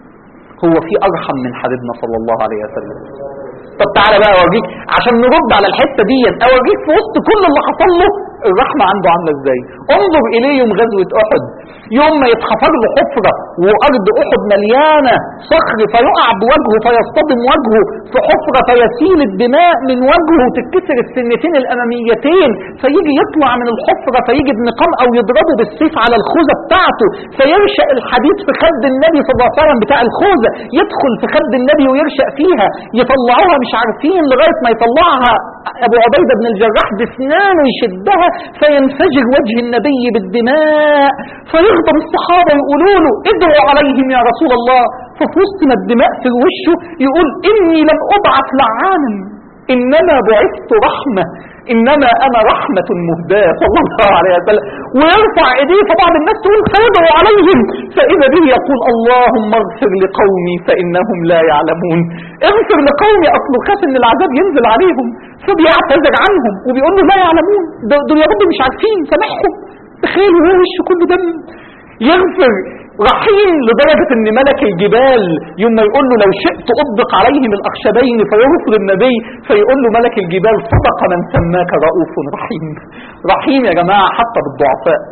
هو في ارحم من حبيبنا صلى الله عليه وسلم. طب تعالى بقى اوريك عشان نرد على الحته دي، اوريك في وسط كل اللي حصل له الرحمه عنده عامله ازاي. انظر اليه يوم غزوه احد، يوم ما يتحفر له حفره وارض احد مليانه صخر فيقع بوجهه فيصطدم وجهه في حفره فيسيل الدماء من وجهه وتتكسر السنتين الاماميتين، فيجي يطلع من الحفره فيجي ابن قمأ ويضربه بالسيف على الخوذه بتاعته فيرشق الحديد في خد النبي صلى الله عليه وسلم بتاع الخوذه، يدخل في خد النبي ويرشق فيها، يطلعوها مش عارفين لغايه ما يطلعها ابو عبيده بن الجراح باسنانه يشدها فينفجر وجه النبي بالدماء، فيغضب الصحابه يقولوا له ادعوا عليهم يا رسول الله. ففي وسط ما الدماء في وشه يقول اني لم ابعث لعانا انما بعثت رحمه، انما انا رحمه مهداه صلى الله عليه وسلم، ويرفع ايديه فبعض الناس تقول فيدعوا عليهم فاذا به يقول اللهم اغفر لقومي فانهم لا يعلمون. اغفر لقومي، اصله خاف ان العذاب ينزل عليهم فبيعتذر عنهم وبيقول له لا يعلمون، دول يا رب مش عارفين سامحهم. تخيلوا هو وشه كله دم. يغفر رحيم لدرجة ان ملك الجبال يوم ما يقول له لو شئت اطبق عليهم الاخشبين فيغفر النبي فيقول له ملك الجبال صدق من سماك رؤوف رحيم. رحيم يا جماعة حتى بالضعفاء.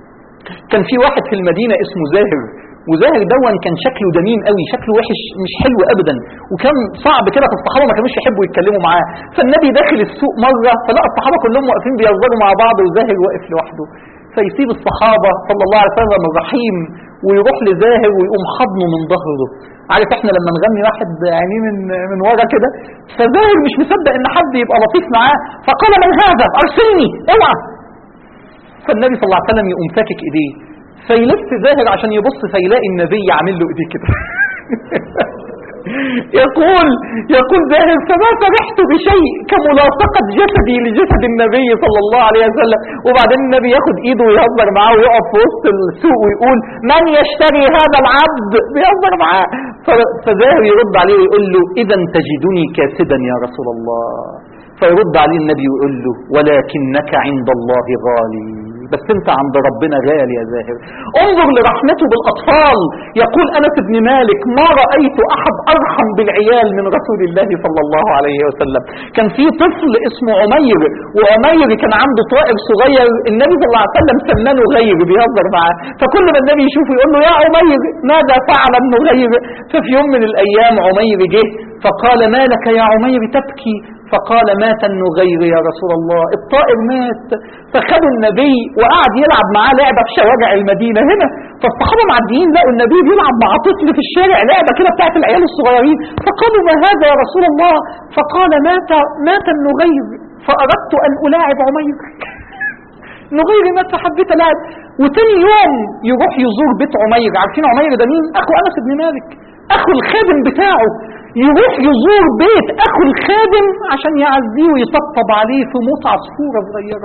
كان في واحد في المدينة اسمه زاهر، وزاهر دون كان شكله دميم قوي، شكله وحش مش حلو ابدا، وكان صعب كده في الصحابه ما كانوش يحبوا يتكلموا معاه. فالنبي داخل السوق مره فلقى الصحابه كلهم واقفين بيهزروا مع بعض وزاهر واقف لوحده، فيسيب الصحابه صلى الله عليه وسلم الرحيم ويروح لزاهر ويقوم حضنه من ظهره. عارف احنا لما نغني واحد عينيه من من ورا كده، فزاهر مش مصدق ان حد يبقى لطيف معاه، فقال من هذا؟ ارسلني اوعى. فالنبي صلى الله عليه وسلم يقوم فاكك ايديه فيلف زاهر عشان يبص فيلاقي النبي عامل له ايديه كده يقول يقول زاهر فما فرحت بشيء كملاصقة جسدي لجسد النبي صلى الله عليه وسلم. وبعدين النبي ياخد ايده ويهزر معاه ويقف في وسط السوق ويقول من يشتري هذا العبد، بيهزر معاه. فزاهر يرد عليه ويقول له اذا تجدني كاسدا يا رسول الله. فيرد عليه النبي ويقول له ولكنك عند الله غالي. بس انت عند ربنا غالي يا زاهر. انظر لرحمته بالاطفال، يقول انس بن مالك ما رايت احد ارحم بالعيال من رسول الله صلى الله عليه وسلم. كان في طفل اسمه عمير، وعمير كان عنده طائر صغير، النبي صلى الله عليه وسلم سماه غير، بيهزر معاه، فكل ما النبي يشوفه يقول له يا عمير ماذا فعل ابن غير. ففي يوم من الايام عمير جه فقال ما لك يا عمير تبكي؟ فقال مات النغير يا رسول الله، الطائر مات. فخدوا النبي وقعد يلعب معاه لعبة في شوارع المدينة هنا، فالصحابة معديين لقوا النبي بيلعب مع طفل في الشارع لعبة كده بتاعت العيال الصغيرين، فقالوا ما هذا يا رسول الله؟ فقال مات مات النغير فأردت أن ألاعب عمير. نغير مات فحبيت ألاعب. وتاني يوم يروح يزور بيت عمير، عارفين عمير ده مين؟ أخو أنس بن مالك، أخو الخادم بتاعه. يروح يزور بيت أخو الخادم عشان يعزيه ويطبطب عليه في موت عصفورة صغيرة.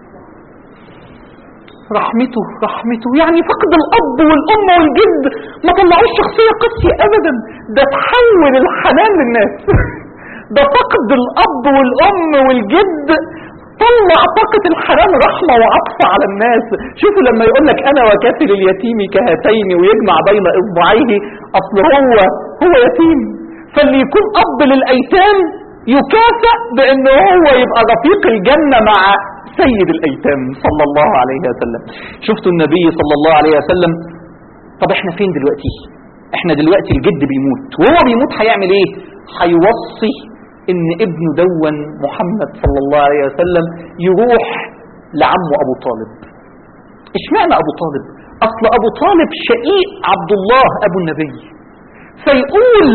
رحمته رحمته يعني فقد الأب والأم والجد ما طلعوش شخصية قاسية أبدا، ده تحول الحنان للناس. ده فقد الأب والأم والجد طلع طاقة الحنان رحمة وعطف على الناس. شوفوا لما يقول لك أنا وكافل اليتيم كهاتين ويجمع بين إصبعيه، أصل هو هو يتيم، فاللي يكون أب للأيتام يكافئ بأنه هو يبقى رفيق الجنة مع سيد الأيتام صلى الله عليه وسلم. شفتوا النبي صلى الله عليه وسلم. طب احنا فين دلوقتي؟ احنا دلوقتي الجد بيموت، وهو بيموت هيعمل ايه؟ هيوصي ان ابنه دون محمد صلى الله عليه وسلم يروح لعمه ابو طالب. اشمعنى ابو طالب؟ اصل ابو طالب شقيق عبد الله ابو النبي، فيقول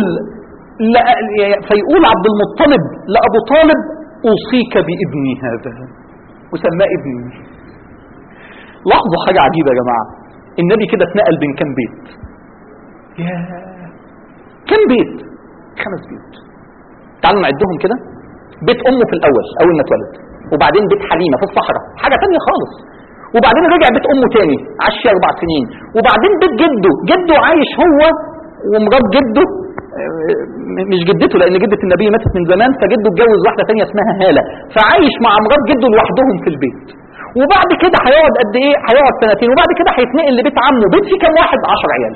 فيقول عبد المطلب لابو طالب اوصيك بابني هذا، وسماه ابني. لاحظوا حاجة عجيبة يا جماعة، النبي كده اتنقل بين كام بيت؟ يا كام بيت؟ خمس بيوت. تعالوا نعدهم كده. بيت امه في الاول اول ما اتولد، وبعدين بيت حليمة في الصحراء حاجة تانية خالص، وبعدين رجع بيت امه تاني عاش اربع سنين، وبعدين بيت جده، جده عايش هو ومرات جده، مش جدته لان جدة النبي ماتت من زمان، فجده اتجوز واحدة تانية اسمها هالة، فعايش مع مرات جده لوحدهم في البيت. وبعد كده هيقعد قد ايه؟ هيقعد سنتين، وبعد كده هيتنقل لبيت عمه، بيت فيه كام واحد؟ عشر عيال.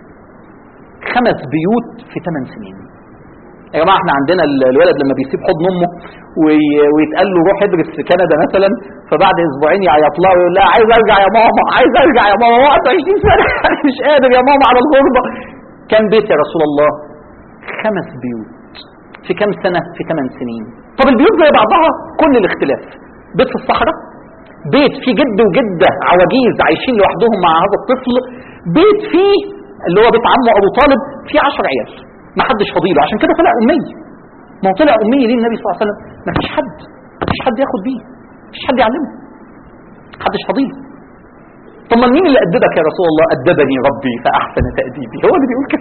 خمس بيوت في ثمان سنين. يا جماعه احنا عندنا الولد لما بيسيب حضن امه ويتقال له روح ادرس في كندا مثلا، فبعد اسبوعين يعيط لها ويقول لها عايز ارجع يا ماما، عايز ارجع يا ماما، واحد وعشرين سنه مش قادر يا ماما على الغربه. كام بيت يا رسول الله؟ خمس بيوت في كام سنه؟ في ثمان سنين. طب البيوت زي بعضها كل الاختلاف، بيت في الصحراء، بيت فيه جد وجده عواجيز عايشين لوحدهم مع هذا الطفل، بيت فيه اللي هو بيت عمه ابو طالب فيه عشر عيال ما حدش فضيله، عشان كده طلع امي. ما هو طلع امي ليه النبي صلى الله عليه وسلم؟ ما فيش حد ما فيش حد ياخد بيه، ما فيش حد يعلمه، ما حدش فضيله. طب مين اللي ادبك يا رسول الله؟ ادبني ربي فاحسن تاديبي، هو اللي بيقول كده.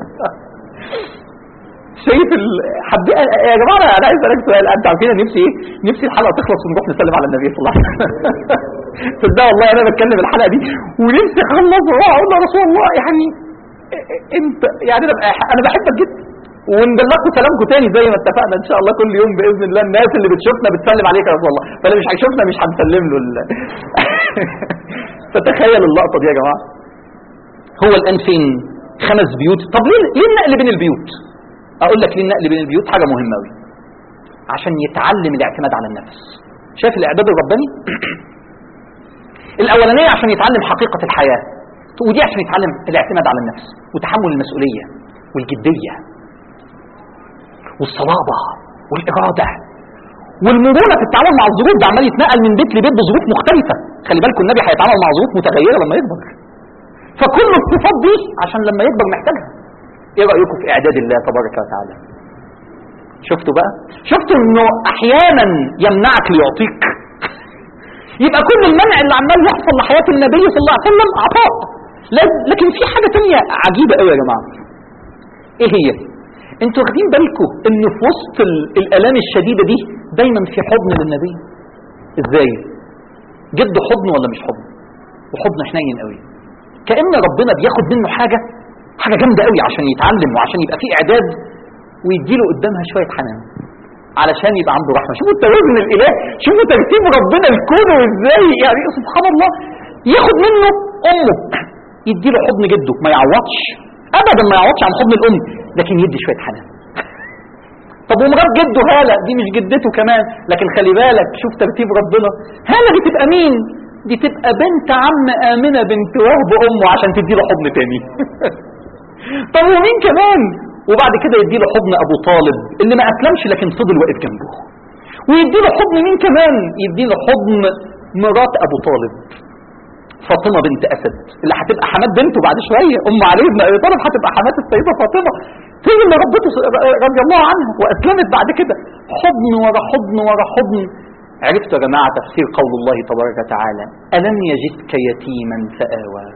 شايف ال... حد... يا جماعه انا عايز اسالك سؤال، انت عارفين نفسي ايه؟ نفسي الحلقه تخلص ونروح نسلم على النبي صلى الله عليه وسلم. صدق والله انا بتكلم الحلقه دي ونفسي اخلص واروح اقول له رسول الله يعني انت يعني انا انا بحبك جدا، ونبلغكم سلامكم تاني زي ما اتفقنا ان شاء الله كل يوم باذن الله. الناس اللي بتشوفنا بتسلم عليك يا رسول الله، فاللي مش هيشوفنا مش هنسلم له ال... فتخيل اللقطه دي يا جماعه. هو الان فين؟ خمس بيوت. طب ليه ليه النقل بين البيوت؟ اقول لك ليه النقل بين البيوت، حاجه مهمه قوي، عشان يتعلم الاعتماد على النفس. شايف الاعداد الرباني؟ الاولانيه عشان يتعلم حقيقه الحياه، ودي عشان يتعلم الاعتماد على النفس وتحمل المسؤوليه والجديه والصلابه والاراده والمرونه في التعامل مع الظروف. ده عمال يتنقل من بيت لبيت بظروف مختلفه. خلي بالكم النبي هيتعامل مع ظروف متغيره لما يكبر، فكل الصفات دي عشان لما يكبر محتاجها. ايه رايكم في اعداد الله تبارك وتعالى؟ شفتوا بقى؟ شفتوا انه احيانا يمنعك ليعطيك. يبقى كل المنع اللي عمال يحصل لحياه النبي صلى الله عليه وسلم عطاء. لكن في حاجه تانية عجيبه قوي يا جماعه. ايه هي؟ انتوا واخدين بالكم ان في وسط الالام الشديده دي دايما في حضن للنبي؟ ازاي؟ جد حضن ولا مش حضن؟ وحضن حنين قوي، كأن ربنا بياخد منه حاجه حاجه جامده قوي عشان يتعلم وعشان يبقى فيه اعداد، ويديله قدامها شويه حنان. علشان يبقى عنده رحمة. شوفوا التوازن الإلهي، شوفوا ترتيب ربنا الكون وإزاي، يعني سبحان الله. ياخد منه أمه يديله حضن جده، ما يعوضش أبدا، ما يعوضش عن حضن الأم، لكن يدي شوية حنان. طب ومرات جده هالة، دي مش جدته كمان، لكن خلي بالك شوف ترتيب ربنا. هالة دي تبقى مين؟ دي تبقى بنت عم آمنة بنت وهب أمه عشان تديله حضن تاني. طب ومين كمان؟ وبعد كده يديله حضن أبو طالب اللي ما أسلمش لكن فضل واقف جنبه. ويديله حضن مين كمان؟ يديله حضن مرات أبو طالب، فاطمة بنت أسد، اللي هتبقى حماد بنته بعد شوية، أم علي بن أبي طالب هتبقى حماد السيدة فاطمة، هي اللي ربته رضي الله عنها وأسلمت بعد كده. حضن ورا حضن ورا حضن. عرفتوا يا جماعة تفسير قول الله تبارك وتعالى ألم يجدك يتيما فآوى؟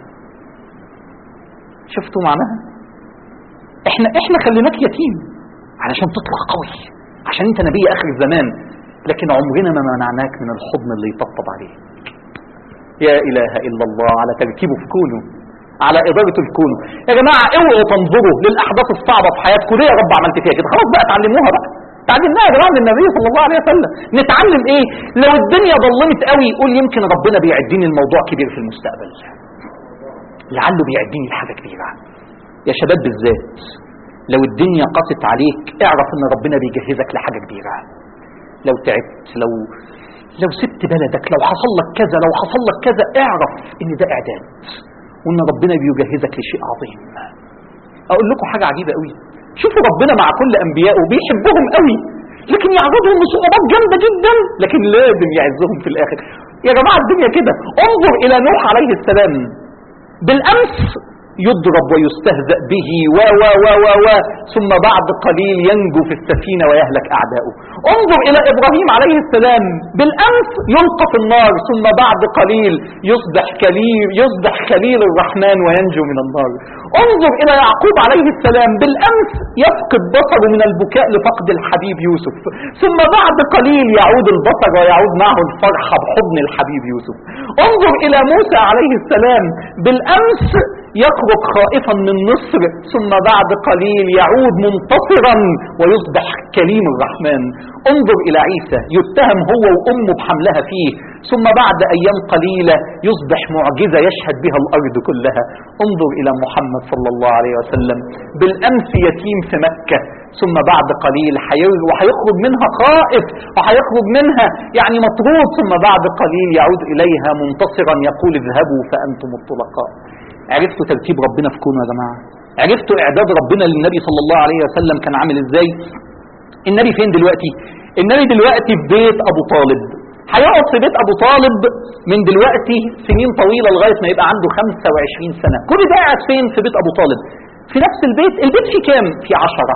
شفتوا معناها؟ احنا احنا خليناك يتيم علشان تطلع قوي، عشان انت نبي اخر الزمان، لكن عمرنا ما منعناك من الحضن اللي يطبطب عليه. يا اله الا الله على ترتيبه في كونه، على اداره الكون. يا جماعه اوعوا تنظروا للاحداث الصعبه في حياتكم، ليه يا رب عملت فيها كده؟ خلاص بقى اتعلموها بقى، تعلمناها يا جماعه من النبي صلى الله عليه وسلم. نتعلم ايه؟ لو الدنيا ظلمت قوي قول يمكن ربنا بيعدني الموضوع كبير في المستقبل، لعله بيعدني لحاجه كبيره. يا شباب بالذات لو الدنيا قست عليك اعرف ان ربنا بيجهزك لحاجه كبيره. لو تعبت، لو لو سبت بلدك، لو حصل لك كذا، لو حصل لك كذا، اعرف ان ده اعداد وان ربنا بيجهزك لشيء عظيم. اقول لكم حاجه عجيبه قوي، شوفوا ربنا مع كل انبيائه بيحبهم قوي، لكن يعرضهم لصعوبات جامده جدا، لكن لازم يعزهم في الاخر. يا جماعه الدنيا كده. انظر الى نوح عليه السلام، بالامس يضرب ويستهزأ به و و و و و ثم بعد قليل ينجو في السفينة ويهلك أعداؤه. انظر إلى إبراهيم عليه السلام، بالأمس يلقى في النار ثم بعد قليل يصبح كليل يصبح خليل الرحمن وينجو من النار. انظر إلى يعقوب عليه السلام، بالأمس يفقد بصره من البكاء لفقد الحبيب يوسف، ثم بعد قليل يعود البصر ويعود معه الفرحة بحضن الحبيب يوسف. انظر إلى موسى عليه السلام، بالأمس يخرج خائفا من مصر ثم بعد قليل يعود منتصرا ويصبح كليم الرحمن. انظر إلى عيسى، يتهم هو وأمه بحملها فيه، ثم بعد أيام قليلة يصبح معجزة يشهد بها الأرض كلها. انظر إلى محمد صلى الله عليه وسلم، بالأمس يتيم في مكة ثم بعد قليل وهيخرج منها خائف وهيخرج منها يعني مطرود، ثم بعد قليل يعود إليها منتصرا يقول اذهبوا فأنتم الطلقاء. عرفتوا ترتيب ربنا في كونه يا جماعة؟ عرفتوا إعداد ربنا للنبي صلى الله عليه وسلم كان عامل إزاي؟ النبي فين دلوقتي؟ النبي دلوقتي في بيت أبو طالب، هيقعد في بيت أبو طالب من دلوقتي سنين طويلة لغاية ما يبقى عنده خمسة وعشرين سنة. كل ده قاعد فين؟ في بيت أبو طالب، في نفس البيت. البيت فيه كام؟ فيه عشرة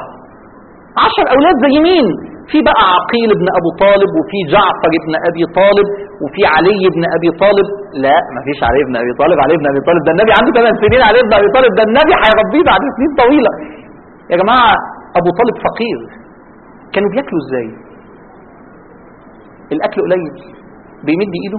عشر أولاد زي مين؟ في بقى عقيل ابن أبو طالب، وفي جعفر ابن أبي طالب، وفي علي ابن أبي طالب. لا ما فيش علي ابن أبي طالب، علي ابن أبي طالب ده النبي عنده ثمان سنين، علي ابن أبي طالب ده النبي هيربيه بعد سنين طويلة. يا جماعة أبو طالب فقير، كانوا بياكلوا ازاي؟ الأكل قليل، بيمد إيده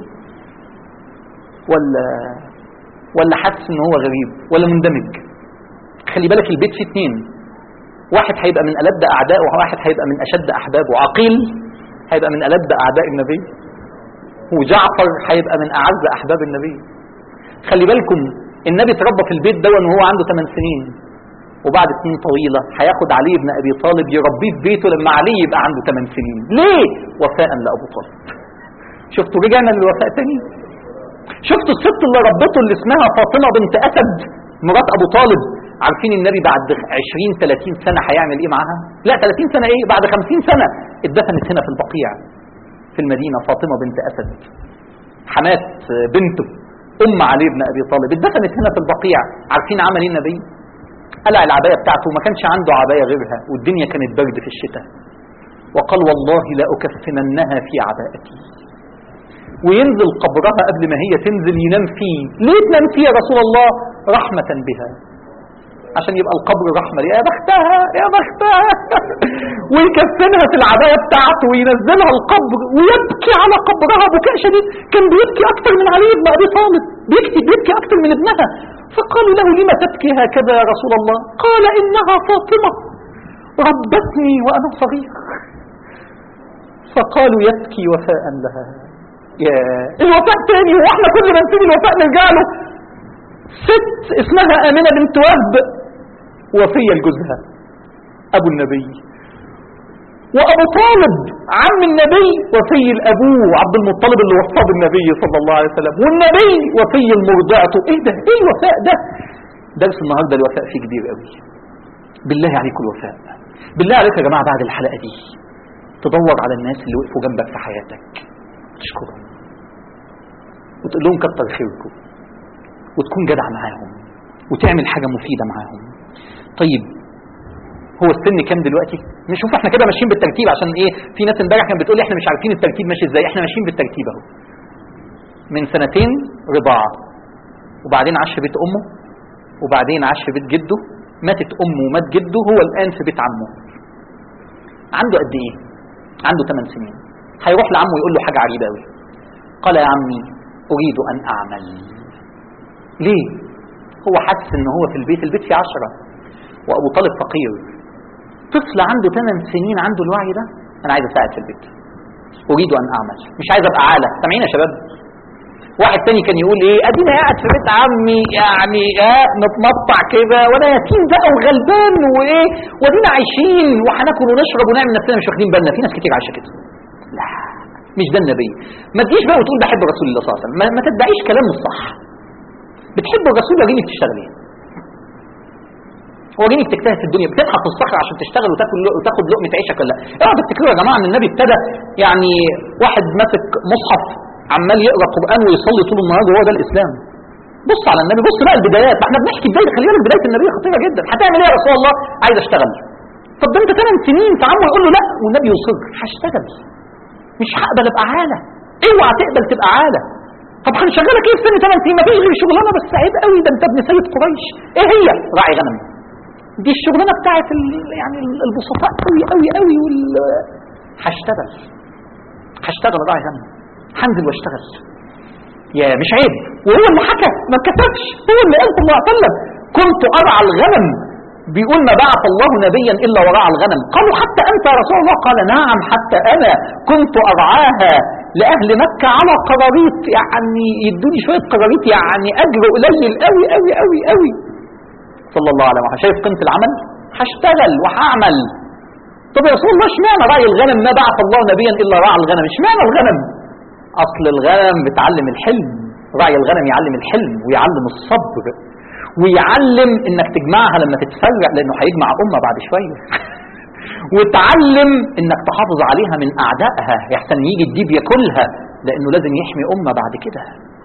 ولا ولا حاسس إن هو غريب ولا مندمج؟ خلي بالك البيت فيه اتنين، واحد هيبقى من ألد أعدائه وواحد هيبقى من أشد أحبابه. عقيل هيبقى من ألد أعداء النبي، وجعفر هيبقى من أعز أحباب النبي. خلي بالكم النبي اتربى في البيت ده وهو عنده ثمان سنين، وبعد سنين طويلة هياخد علي بن أبي طالب يربيه في بيته لما علي يبقى عنده ثمان سنين. ليه؟ وفاء لأبو طالب. شفتوا رجعنا للوفاء تاني؟ شفتوا الست اللي ربته اللي اسمها فاطمة بنت أسد مرات أبو طالب؟ عارفين النبي بعد عشرين ثلاثين سنة هيعمل ايه معاها؟ لا ثلاثين سنة ايه، بعد خمسين سنة اتدفنت هنا في البقيع في المدينة. فاطمة بنت أسد حمات بنته أم علي بن أبي طالب اتدفنت هنا في البقيع. عارفين عمل ايه النبي؟ قلع العباية بتاعته، ما كانش عنده عباية غيرها والدنيا كانت برد في الشتاء، وقال والله لا أكفننها في عباءتي، وينزل قبرها قبل ما هي تنزل ينام فيه. ليه تنام فيه يا رسول الله؟ رحمة بها، عشان يبقى القبر رحمة. يا بختها يا بختها ويكفنها في العباية بتاعته وينزلها القبر ويبكي على قبرها بكاء شديد. كان بيبكي أكثر من علي بن أبي طالب، بيبكي بيبكي أكثر من ابنها. فقالوا له لما تبكي هكذا يا رسول الله؟ قال إنها فاطمة ربتني وأنا صغير. فقالوا يبكي وفاء لها. يا الوفاء تاني، واحنا كل ما نسيب الوفاء نرجع له. ست اسمها آمنة بنت وهب وفية لجوزها أبو النبي، وأبو طالب عم النبي وفي الأبوه عبد المطلب اللي وصاه بالنبي صلى الله عليه وسلم، والنبي وفي المرضعته. ايه ده؟ ايه الوفاء ده؟ درس النهارده الوفاء فيه كبير قوي. بالله عليكم الوفاء، بالله عليكم يا جماعة بعد الحلقة دي تدور على الناس اللي وقفوا جنبك في حياتك تشكرهم وتقول لهم كتر خيركم وتكون جدع معاهم وتعمل حاجة مفيدة معاهم. طيب هو السن كام دلوقتي؟ نشوف احنا كده ماشيين بالترتيب، عشان ايه في ناس امبارح كانت بتقول لي احنا مش عارفين الترتيب ماشي ازاي. احنا ماشيين بالترتيب اهو. من سنتين رضاعة، وبعدين عاش في بيت امه، وبعدين عاش في بيت جده، ماتت امه ومات جده، هو الان في بيت عمه. عنده قد ايه؟ عنده ثمان سنين. هيروح لعمه يقول له حاجة عجيبة قوي. قال يا عمي اريد ان اعمل. ليه؟ هو حاسس ان هو في البيت، البيت فيه عشرة وابو طالب فقير. طفل عنده ثمان سنين عنده الوعي ده، انا عايز اساعد في البيت، اريد ان اعمل، مش عايز ابقى عالة. سامعين يا شباب؟ واحد تاني كان يقول ايه، ادينا قاعد في بيت عمي يعني اه نتمطع كده وانا يتيم بقى وغلبان وايه، وادينا عايشين وهناكل ونشرب ونعمل نفسنا مش واخدين بالنا. في ناس كتير عايشه كده. لا مش ده النبي. ما تجيش بقى وتقول بحب رسول الله صلى الله عليه وسلم، ما, ما تدعيش كلام مش صح. بتحب الرسول وريني بتشتغل ايه؟ وريني بتجتهد في الدنيا، بتنحت في الصخر عشان تشتغل وتاكل وتاخد لقمه عيشك ولا لا؟ اوعوا تفتكروا يا جماعه ان النبي ابتدى يعني واحد ماسك مصحف عمال يقرا قران ويصلي طول النهار وهو ده الاسلام. بص على النبي، بص بقى البدايات. ما احنا بنحكي بدايه، خلي بالك بدايه النبي خطيره جدا. هتعمل ايه يا رسول الله؟ عايز اشتغل. طب ده انت ثمان سنين فعمه يقول له لا والنبي يصر، هشتغل مش هقبل ابقى عاله. اوعى تقبل تبقى عاله. طب هنشغلك ايه في سن ثمان سنين؟ ما فيش غير شغلانه بس عيب قوي، ده انت ابن سيد قريش. ايه هي؟ راعي غنم. دي الشغلانه بتاعت يعني البسطاء قوي قوي قوي وال هشتغل هشتغل راعي غنم، هنزل واشتغل. يا مش عيب. وهو اللي حكى ما كتبش، هو اللي قال صلى الله عليه وسلم كنت ارعى الغنم. بيقول ما بعث الله نبيا الا ورعى الغنم. قالوا حتى انت يا رسول الله؟ قال نعم حتى انا كنت ارعاها لاهل مكه على قراريط، يعني يدوني شويه قراريط، يعني اجر قليل قوي قوي قوي قوي. صلى الله عليه وسلم. شايف قيمه العمل؟ هشتغل وهعمل. طب يا رسول الله اشمعنى راعي الغنم؟ ما بعث الله نبيا الا رعى الغنم. اشمعنى الغنم؟ اصل الغنم بتعلم الحلم. راعي الغنم يعلم الحلم ويعلم الصبر ويعلم انك تجمعها لما تتفرق، لانه هيجمع امه بعد شويه. وتعلم انك تحافظ عليها من اعدائها يحسن يجي الديب ياكلها، لانه لازم يحمي امه بعد كده.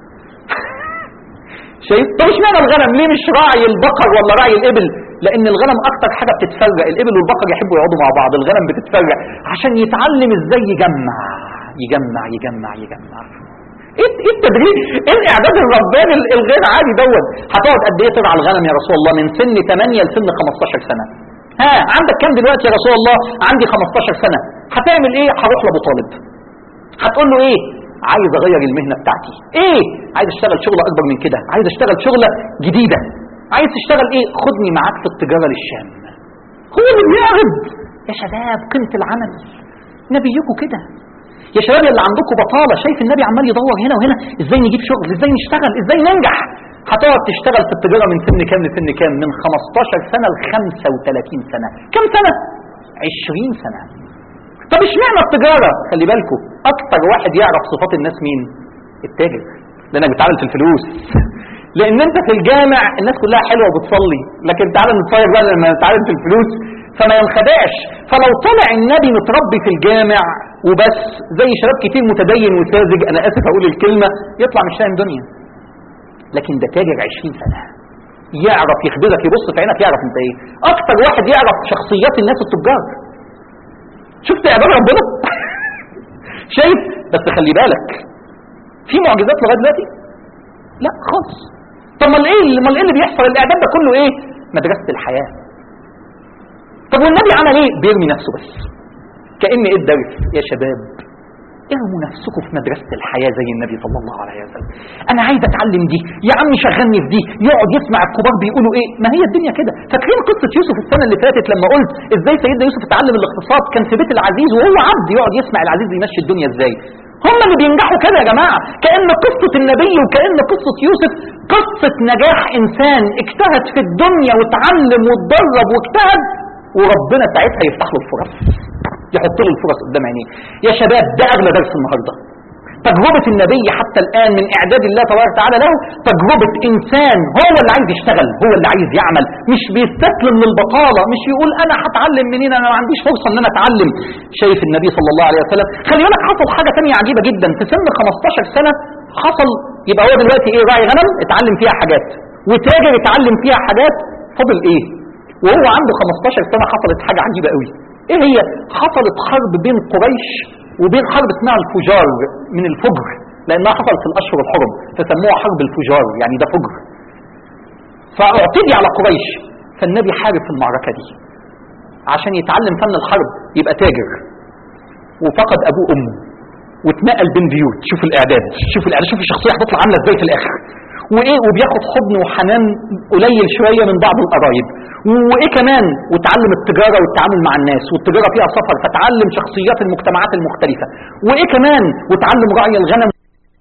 شايف؟ طب اشمعنى الغنم؟ ليه مش راعي البقر ولا راعي الابل؟ لان الغنم اكتر حاجه بتتفرق، الابل والبقر يحبوا يقعدوا مع بعض، الغنم بتتفرق عشان يتعلم ازاي يجمع يجمع يجمع يجمع. ايه ايه التدريب؟ ايه الاعداد الرباني الغير عادي دوت؟ هتقعد قد ايه ترعى الغنم يا رسول الله؟ من سن ثمانية لسن خمستاشر سنه. ها عندك كام دلوقتي يا رسول الله؟ عندي خمستاشر سنه. هتعمل ايه؟ هروح لابو طالب. هتقول له ايه؟ عايز اغير المهنه بتاعتي. ايه؟ عايز اشتغل شغله اكبر من كده، عايز اشتغل شغله جديده. عايز تشتغل ايه؟ خدني معاك في التجاره للشام. هو اللي بيعرض يا شباب قيمه العمل. نبيكم كده يا شباب اللي عندكم بطاله. شايف النبي عمال يدور هنا وهنا ازاي نجيب شغل، ازاي نشتغل، ازاي ننجح. هتقعد تشتغل في التجاره من سن كام لسن كام؟ من خمستاشر سنه ل خمسة وثلاثين سنه. كم سنه؟ عشرين سنه. طب اشمعنى التجاره؟ خلي بالكم اكتر واحد يعرف صفات الناس مين؟ التاجر، لانك بتتعامل في الفلوس. لان انت في الجامع الناس كلها حلوه وبتصلي، لكن تعالى نتفرج بقى لما نتعامل في الفلوس فما ينخدعش. فلو طلع النبي متربي في الجامع وبس زي شباب كتير متدين وساذج، انا اسف اقول الكلمه، يطلع مش فاهم دنيا. لكن ده تاجر عشرين سنه يعرف يخبرك، يبص في عينك يعرف انت ايه. اكتر واحد يعرف شخصيات الناس التجار. شفت يا عباد ربنا؟ شايف؟ بس خلي بالك في معجزات لغايه دلوقتي؟ لا خالص. طب امال ايه امال ايه اللي بيحصل؟ الاعداد ده كله ايه؟ مدرسه الحياه. طب والنبي عمل ايه؟ بيرمي نفسه بس. كأن ايه الدرس يا شباب؟ ارموا نفسكم في مدرسة الحياة زي النبي صلى الله عليه وسلم. انا عايز اتعلم دي يا عم، شغلني في دي، يقعد يسمع الكبار بيقولوا ايه. ما هي الدنيا كده. فاكرين قصة يوسف السنة اللي فاتت لما قلت ازاي سيدنا يوسف اتعلم الاقتصاد؟ كان في بيت العزيز وهو عبد، يقعد يسمع العزيز بيمشي الدنيا ازاي. هم اللي بينجحوا كده يا جماعة. كأن قصة النبي وكأن قصة يوسف قصة نجاح انسان اجتهد في الدنيا وتعلم واتدرب واجتهد، وربنا ساعتها يفتح له الفرص، يحط له الفرص قدام عينيه. يا شباب ده اغلى درس النهارده. تجربة النبي حتى الآن من إعداد الله تبارك وتعالى له تجربة إنسان هو اللي عايز يشتغل، هو اللي عايز يعمل، مش بيستسلم للبطالة، مش يقول أنا هتعلم منين، أنا ما عنديش فرصة إن أنا أتعلم. شايف النبي صلى الله عليه وسلم. خلي بالك حصل حاجة تانية عجيبة جدا في سن خمستاشر سنة. حصل يبقى هو دلوقتي إيه؟ راعي غنم اتعلم فيها حاجات، وتاجر اتعلم فيها حاجات، فضل إيه؟ وهو عنده خمستاشر سنة حصلت حاجة عجيبة قوي. إيه هي؟ حصلت حرب بين قريش وبين حرب اسمها الفجار، من الفجر، لانها حصلت في الاشهر الحرم فسموها حرب الفجار، يعني ده فجر. فاعتدي على قريش، فالنبي حارب في المعركه دي عشان يتعلم فن الحرب، يبقى تاجر، وفقد ابوه وامه واتنقل بين بيوت. شوف الاعداد، شوف الاعداد، شوف الشخصيه هتطلع عامله ازاي في الاخر. وايه، وبياخد حضن وحنان قليل شويه من بعض القرايب. وايه كمان، وتعلم التجاره والتعامل مع الناس، والتجاره فيها سفر فتعلم شخصيات المجتمعات المختلفه. وايه كمان، وتعلم رعي الغنم،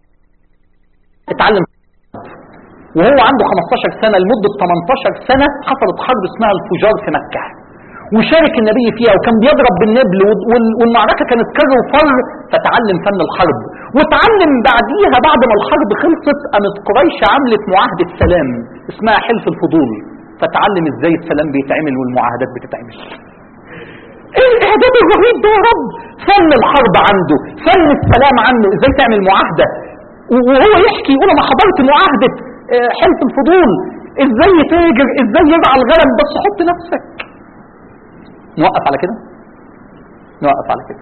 اتعلم. وهو عنده خمستاشر سنه لمده تمنتاشر سنه حصلت حرب اسمها الفجار في مكه، وشارك النبي فيها وكان بيضرب بالنبل، والمعركه كانت كر وفر، فتعلم فن الحرب. وتعلم بعديها بعد ما الحرب خلصت قامت قريش عملت معاهده سلام اسمها حلف الفضول، فتعلم ازاي السلام بيتعمل والمعاهدات بتتعمل. ايه الاعداد الرهيب ده يا رب! فن الحرب عنده، فن السلام عنده، ازاي تعمل معاهده. وهو يحكي يقول انا حضرت معاهده حلف الفضول، ازاي يتاجر، ازاي يرعى الغنم. بس حط نفسك. نوقف على كده؟ نوقف على كده.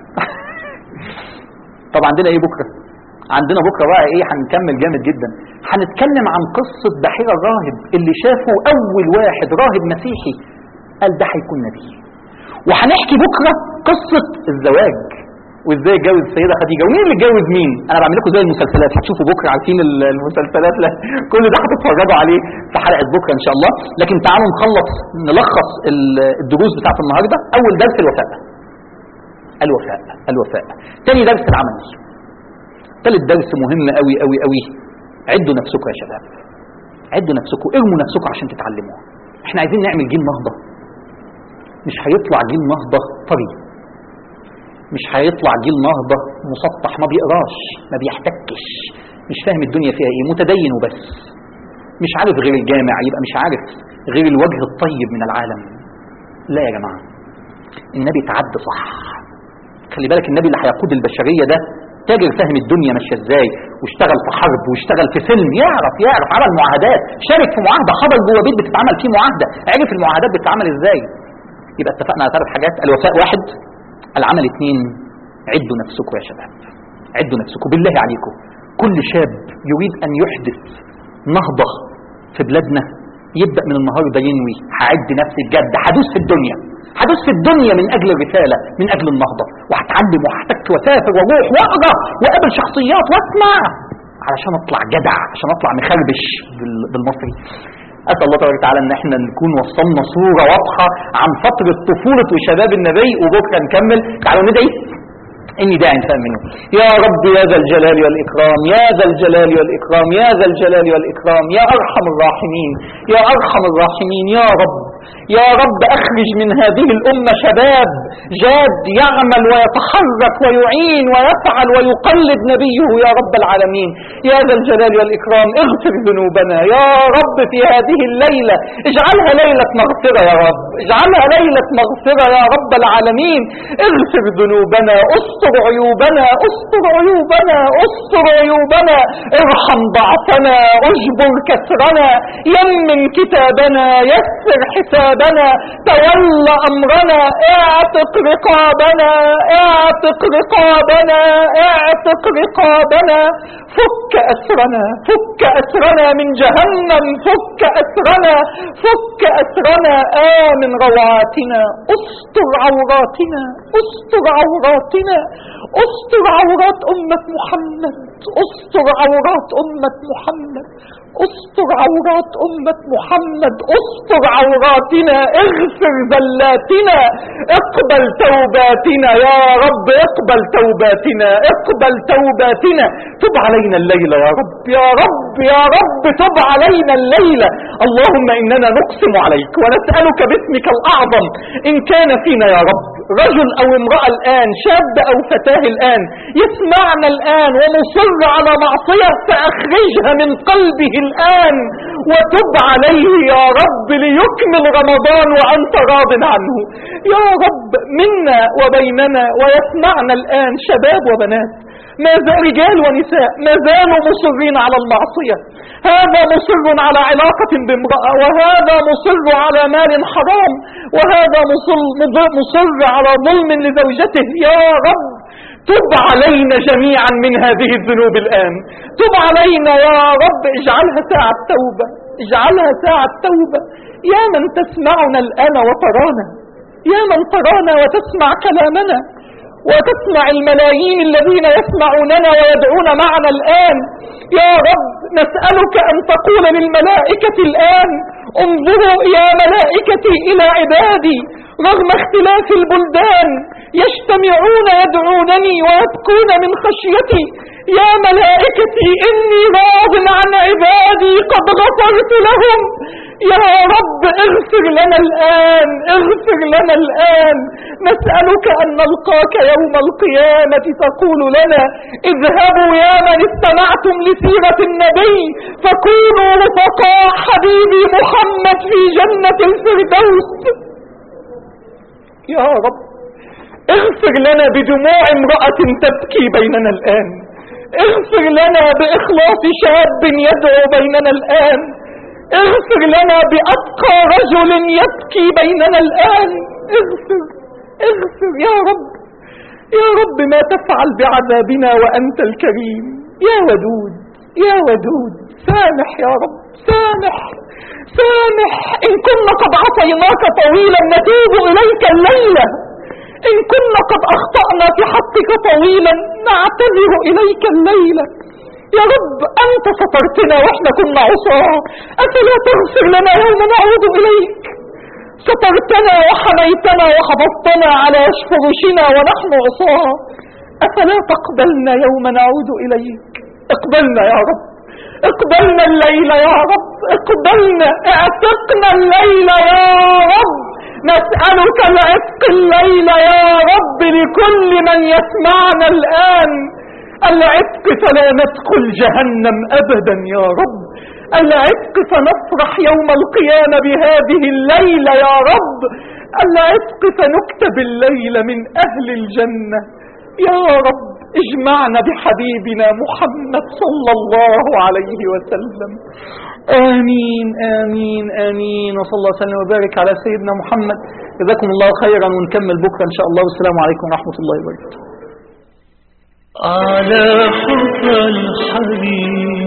طب عندنا ايه بكره؟ عندنا بكره بقى ايه؟ هنكمل جامد جدا. هنتكلم عن قصه بحيرة الراهب اللي شافه اول واحد راهب مسيحي قال ده هيكون نبي. وهنحكي بكره قصه الزواج وازاي اتجوز السيده خديجه، ومين اللي اتجوز مين. انا بعمل لكم زي المسلسلات، هتشوفوا بكره، عارفين المسلسلات، لا كل ده هتتفرجوا عليه في حلقه بكره ان شاء الله. لكن تعالوا نخلص نلخص الدروس بتاعت النهارده. اول درس الوفاء، الوفاء الوفاء. ثاني درس العمل. ثالث درس مهم قوي قوي قوي، عدوا نفسكم يا شباب، عدوا نفسكم، ارموا نفسكم عشان تتعلموا. احنا عايزين نعمل جيل نهضه. مش هيطلع جيل نهضه طري، مش هيطلع جيل نهضه مسطح، ما بيقراش، ما بيحتكش، مش فاهم الدنيا فيها ايه، متدين وبس، مش عارف غير الجامع، يبقى مش عارف غير الوجه الطيب من العالم. لا يا جماعه، النبي تعدى صح. خلي بالك النبي اللي هيقود البشريه ده تاجر فاهم الدنيا ماشيه ازاي، واشتغل في حرب واشتغل في فيلم، يعرف يعرف عمل معاهدات، شارك في معاهده، حضر جوه بيت بتتعمل فيه معاهده، عرف المعاهدات بتتعمل ازاي. يبقى اتفقنا على ثلاث حاجات: الوفاء واحد، العمل اثنين، عدوا نفسكم يا شباب، عدوا نفسكم بالله عليكم. كل شاب يريد ان يحدث نهضه في بلادنا يبدا من النهارده ينوي هعد نفسي بجد، هدوس في الدنيا، هدوس في الدنيا من اجل الرساله، من اجل النهضه، وهتعلم وهحتك واسافر واروح واقرا واقابل شخصيات واسمع علشان اطلع جدع، عشان اطلع مخربش بالمصري. اسال الله تبارك وتعالى ان احنا نكون وصلنا صوره واضحه عن فتره طفوله وشباب النبي. وبكره نكمل. تعالوا ندعي. إني داع فأمنوا. يا رب يا ذا الجلال والإكرام، يا ذا الجلال والإكرام، يا ذا الجلال والإكرام، يا أرحم الراحمين، يا أرحم الراحمين، يا رب يا رب أخرج من هذه الأمة شباب جاد يعمل ويتحرك ويعين ويفعل ويقلد نبيه يا رب العالمين. يا ذا الجلال والإكرام اغفر ذنوبنا يا رب في هذه الليلة، اجعلها ليلة مغفرة يا رب، اجعلها ليلة مغفرة يا رب العالمين. اغفر ذنوبنا، استر عيوبنا، استر عيوبنا، استر عيوبنا، ارحم ضعفنا، اجبر كسرنا، يمن كتابنا، يسر حسابنا، حسابنا، تول أمرنا، اعتق رقابنا، اعتق رقابنا، اعتق رقابنا، فك أسرنا، فك أسرنا من جهنم، فك أسرنا، فك أسرنا، آمن روعاتنا، استر عوراتنا، استر عوراتنا، استر عورات أمة محمد، استر عورات أمة محمد، استر عورات أمة محمد، استر عوراتنا، اغفر ذلاتنا، اقبل توباتنا يا رب، اقبل توباتنا، اقبل توباتنا، تب علينا الليلة يا رب، يا رب يا رب تب علينا الليلة. اللهم إننا نقسم عليك ونسألك باسمك الأعظم إن كان فينا يا رب رجل أو امرأة الآن، شاب أو فتاة الآن يسمعنا الآن ومصر على معصية، فأخرجها من قلبه الآن وتب عليه يا رب ليكمل رمضان وأنت راض عنه يا رب. منا وبيننا ويسمعنا الآن شباب وبنات، ما زال رجال ونساء ما زالوا مصرين على المعصية، هذا مصر على علاقة بامرأة، وهذا مصر على مال حرام، وهذا مصر, مصر على ظلم لزوجته. يا رب تب علينا جميعا من هذه الذنوب الآن، تب علينا يا رب، اجعلها ساعة توبة، اجعلها ساعة توبة. يا من تسمعنا الآن وترانا، يا من ترانا وتسمع كلامنا وتسمع الملايين الذين يسمعوننا ويدعون معنا الآن، يا رب نسألك أن تقول للملائكة الآن انظروا يا ملائكتي إلى عبادي رغم اختلاف البلدان يجتمعون يدعونني ويبكون من خشيتي، يا ملائكتي إني راض عن عبادي قد غفرت لهم. يا رب اغفر لنا الآن، اغفر لنا الآن، نسألك أن نلقاك يوم القيامة تقول لنا اذهبوا يا من استمعتم لسيرة النبي فكونوا رفقاء حبيبي محمد في جنة الفردوس. يا رب اغفر لنا بدموع امرأة تبكي بيننا الآن، اغفر لنا بإخلاص شاب يدعو بيننا الآن، اغفر لنا بأبقى رجل يبكي بيننا الآن، اغفر اغفر يا رب، يا رب ما تفعل بعذابنا وأنت الكريم يا ودود يا ودود. سامح يا رب، سامح سامح، إن كنا قد عصيناك طويلا نتوب إليك الليلة، إن كنا قد أخطأنا في حقك طويلا نعتذر إليك الليلة. يا رب أنت سترتنا وإحنا كنا عصاة، أفلا تغفر لنا يوم نعود إليك؟ سترتنا وحميتنا وحفظتنا على فرشنا ونحن عصاة، أفلا تقبلنا يوم نعود إليك؟ اقبلنا يا رب، اقبلنا الليلة يا رب، اقبلنا، اعتقنا الليلة يا رب، نسألك العتق الليلة يا رب لكل من يسمعنا الآن، العتق فلا ندخل جهنم أبدا يا رب، العتق فنفرح يوم القيامة بهذه الليلة يا رب، العتق فنكتب الليلة من أهل الجنة يا رب. اجمعنا بحبيبنا محمد صلى الله عليه وسلم. آمين آمين آمين، وصلى الله وسلم وبارك على سيدنا محمد. جزاكم الله خيرا، ونكمل بكرة إن شاء الله، والسلام عليكم ورحمة الله وبركاته. على حب الحبيب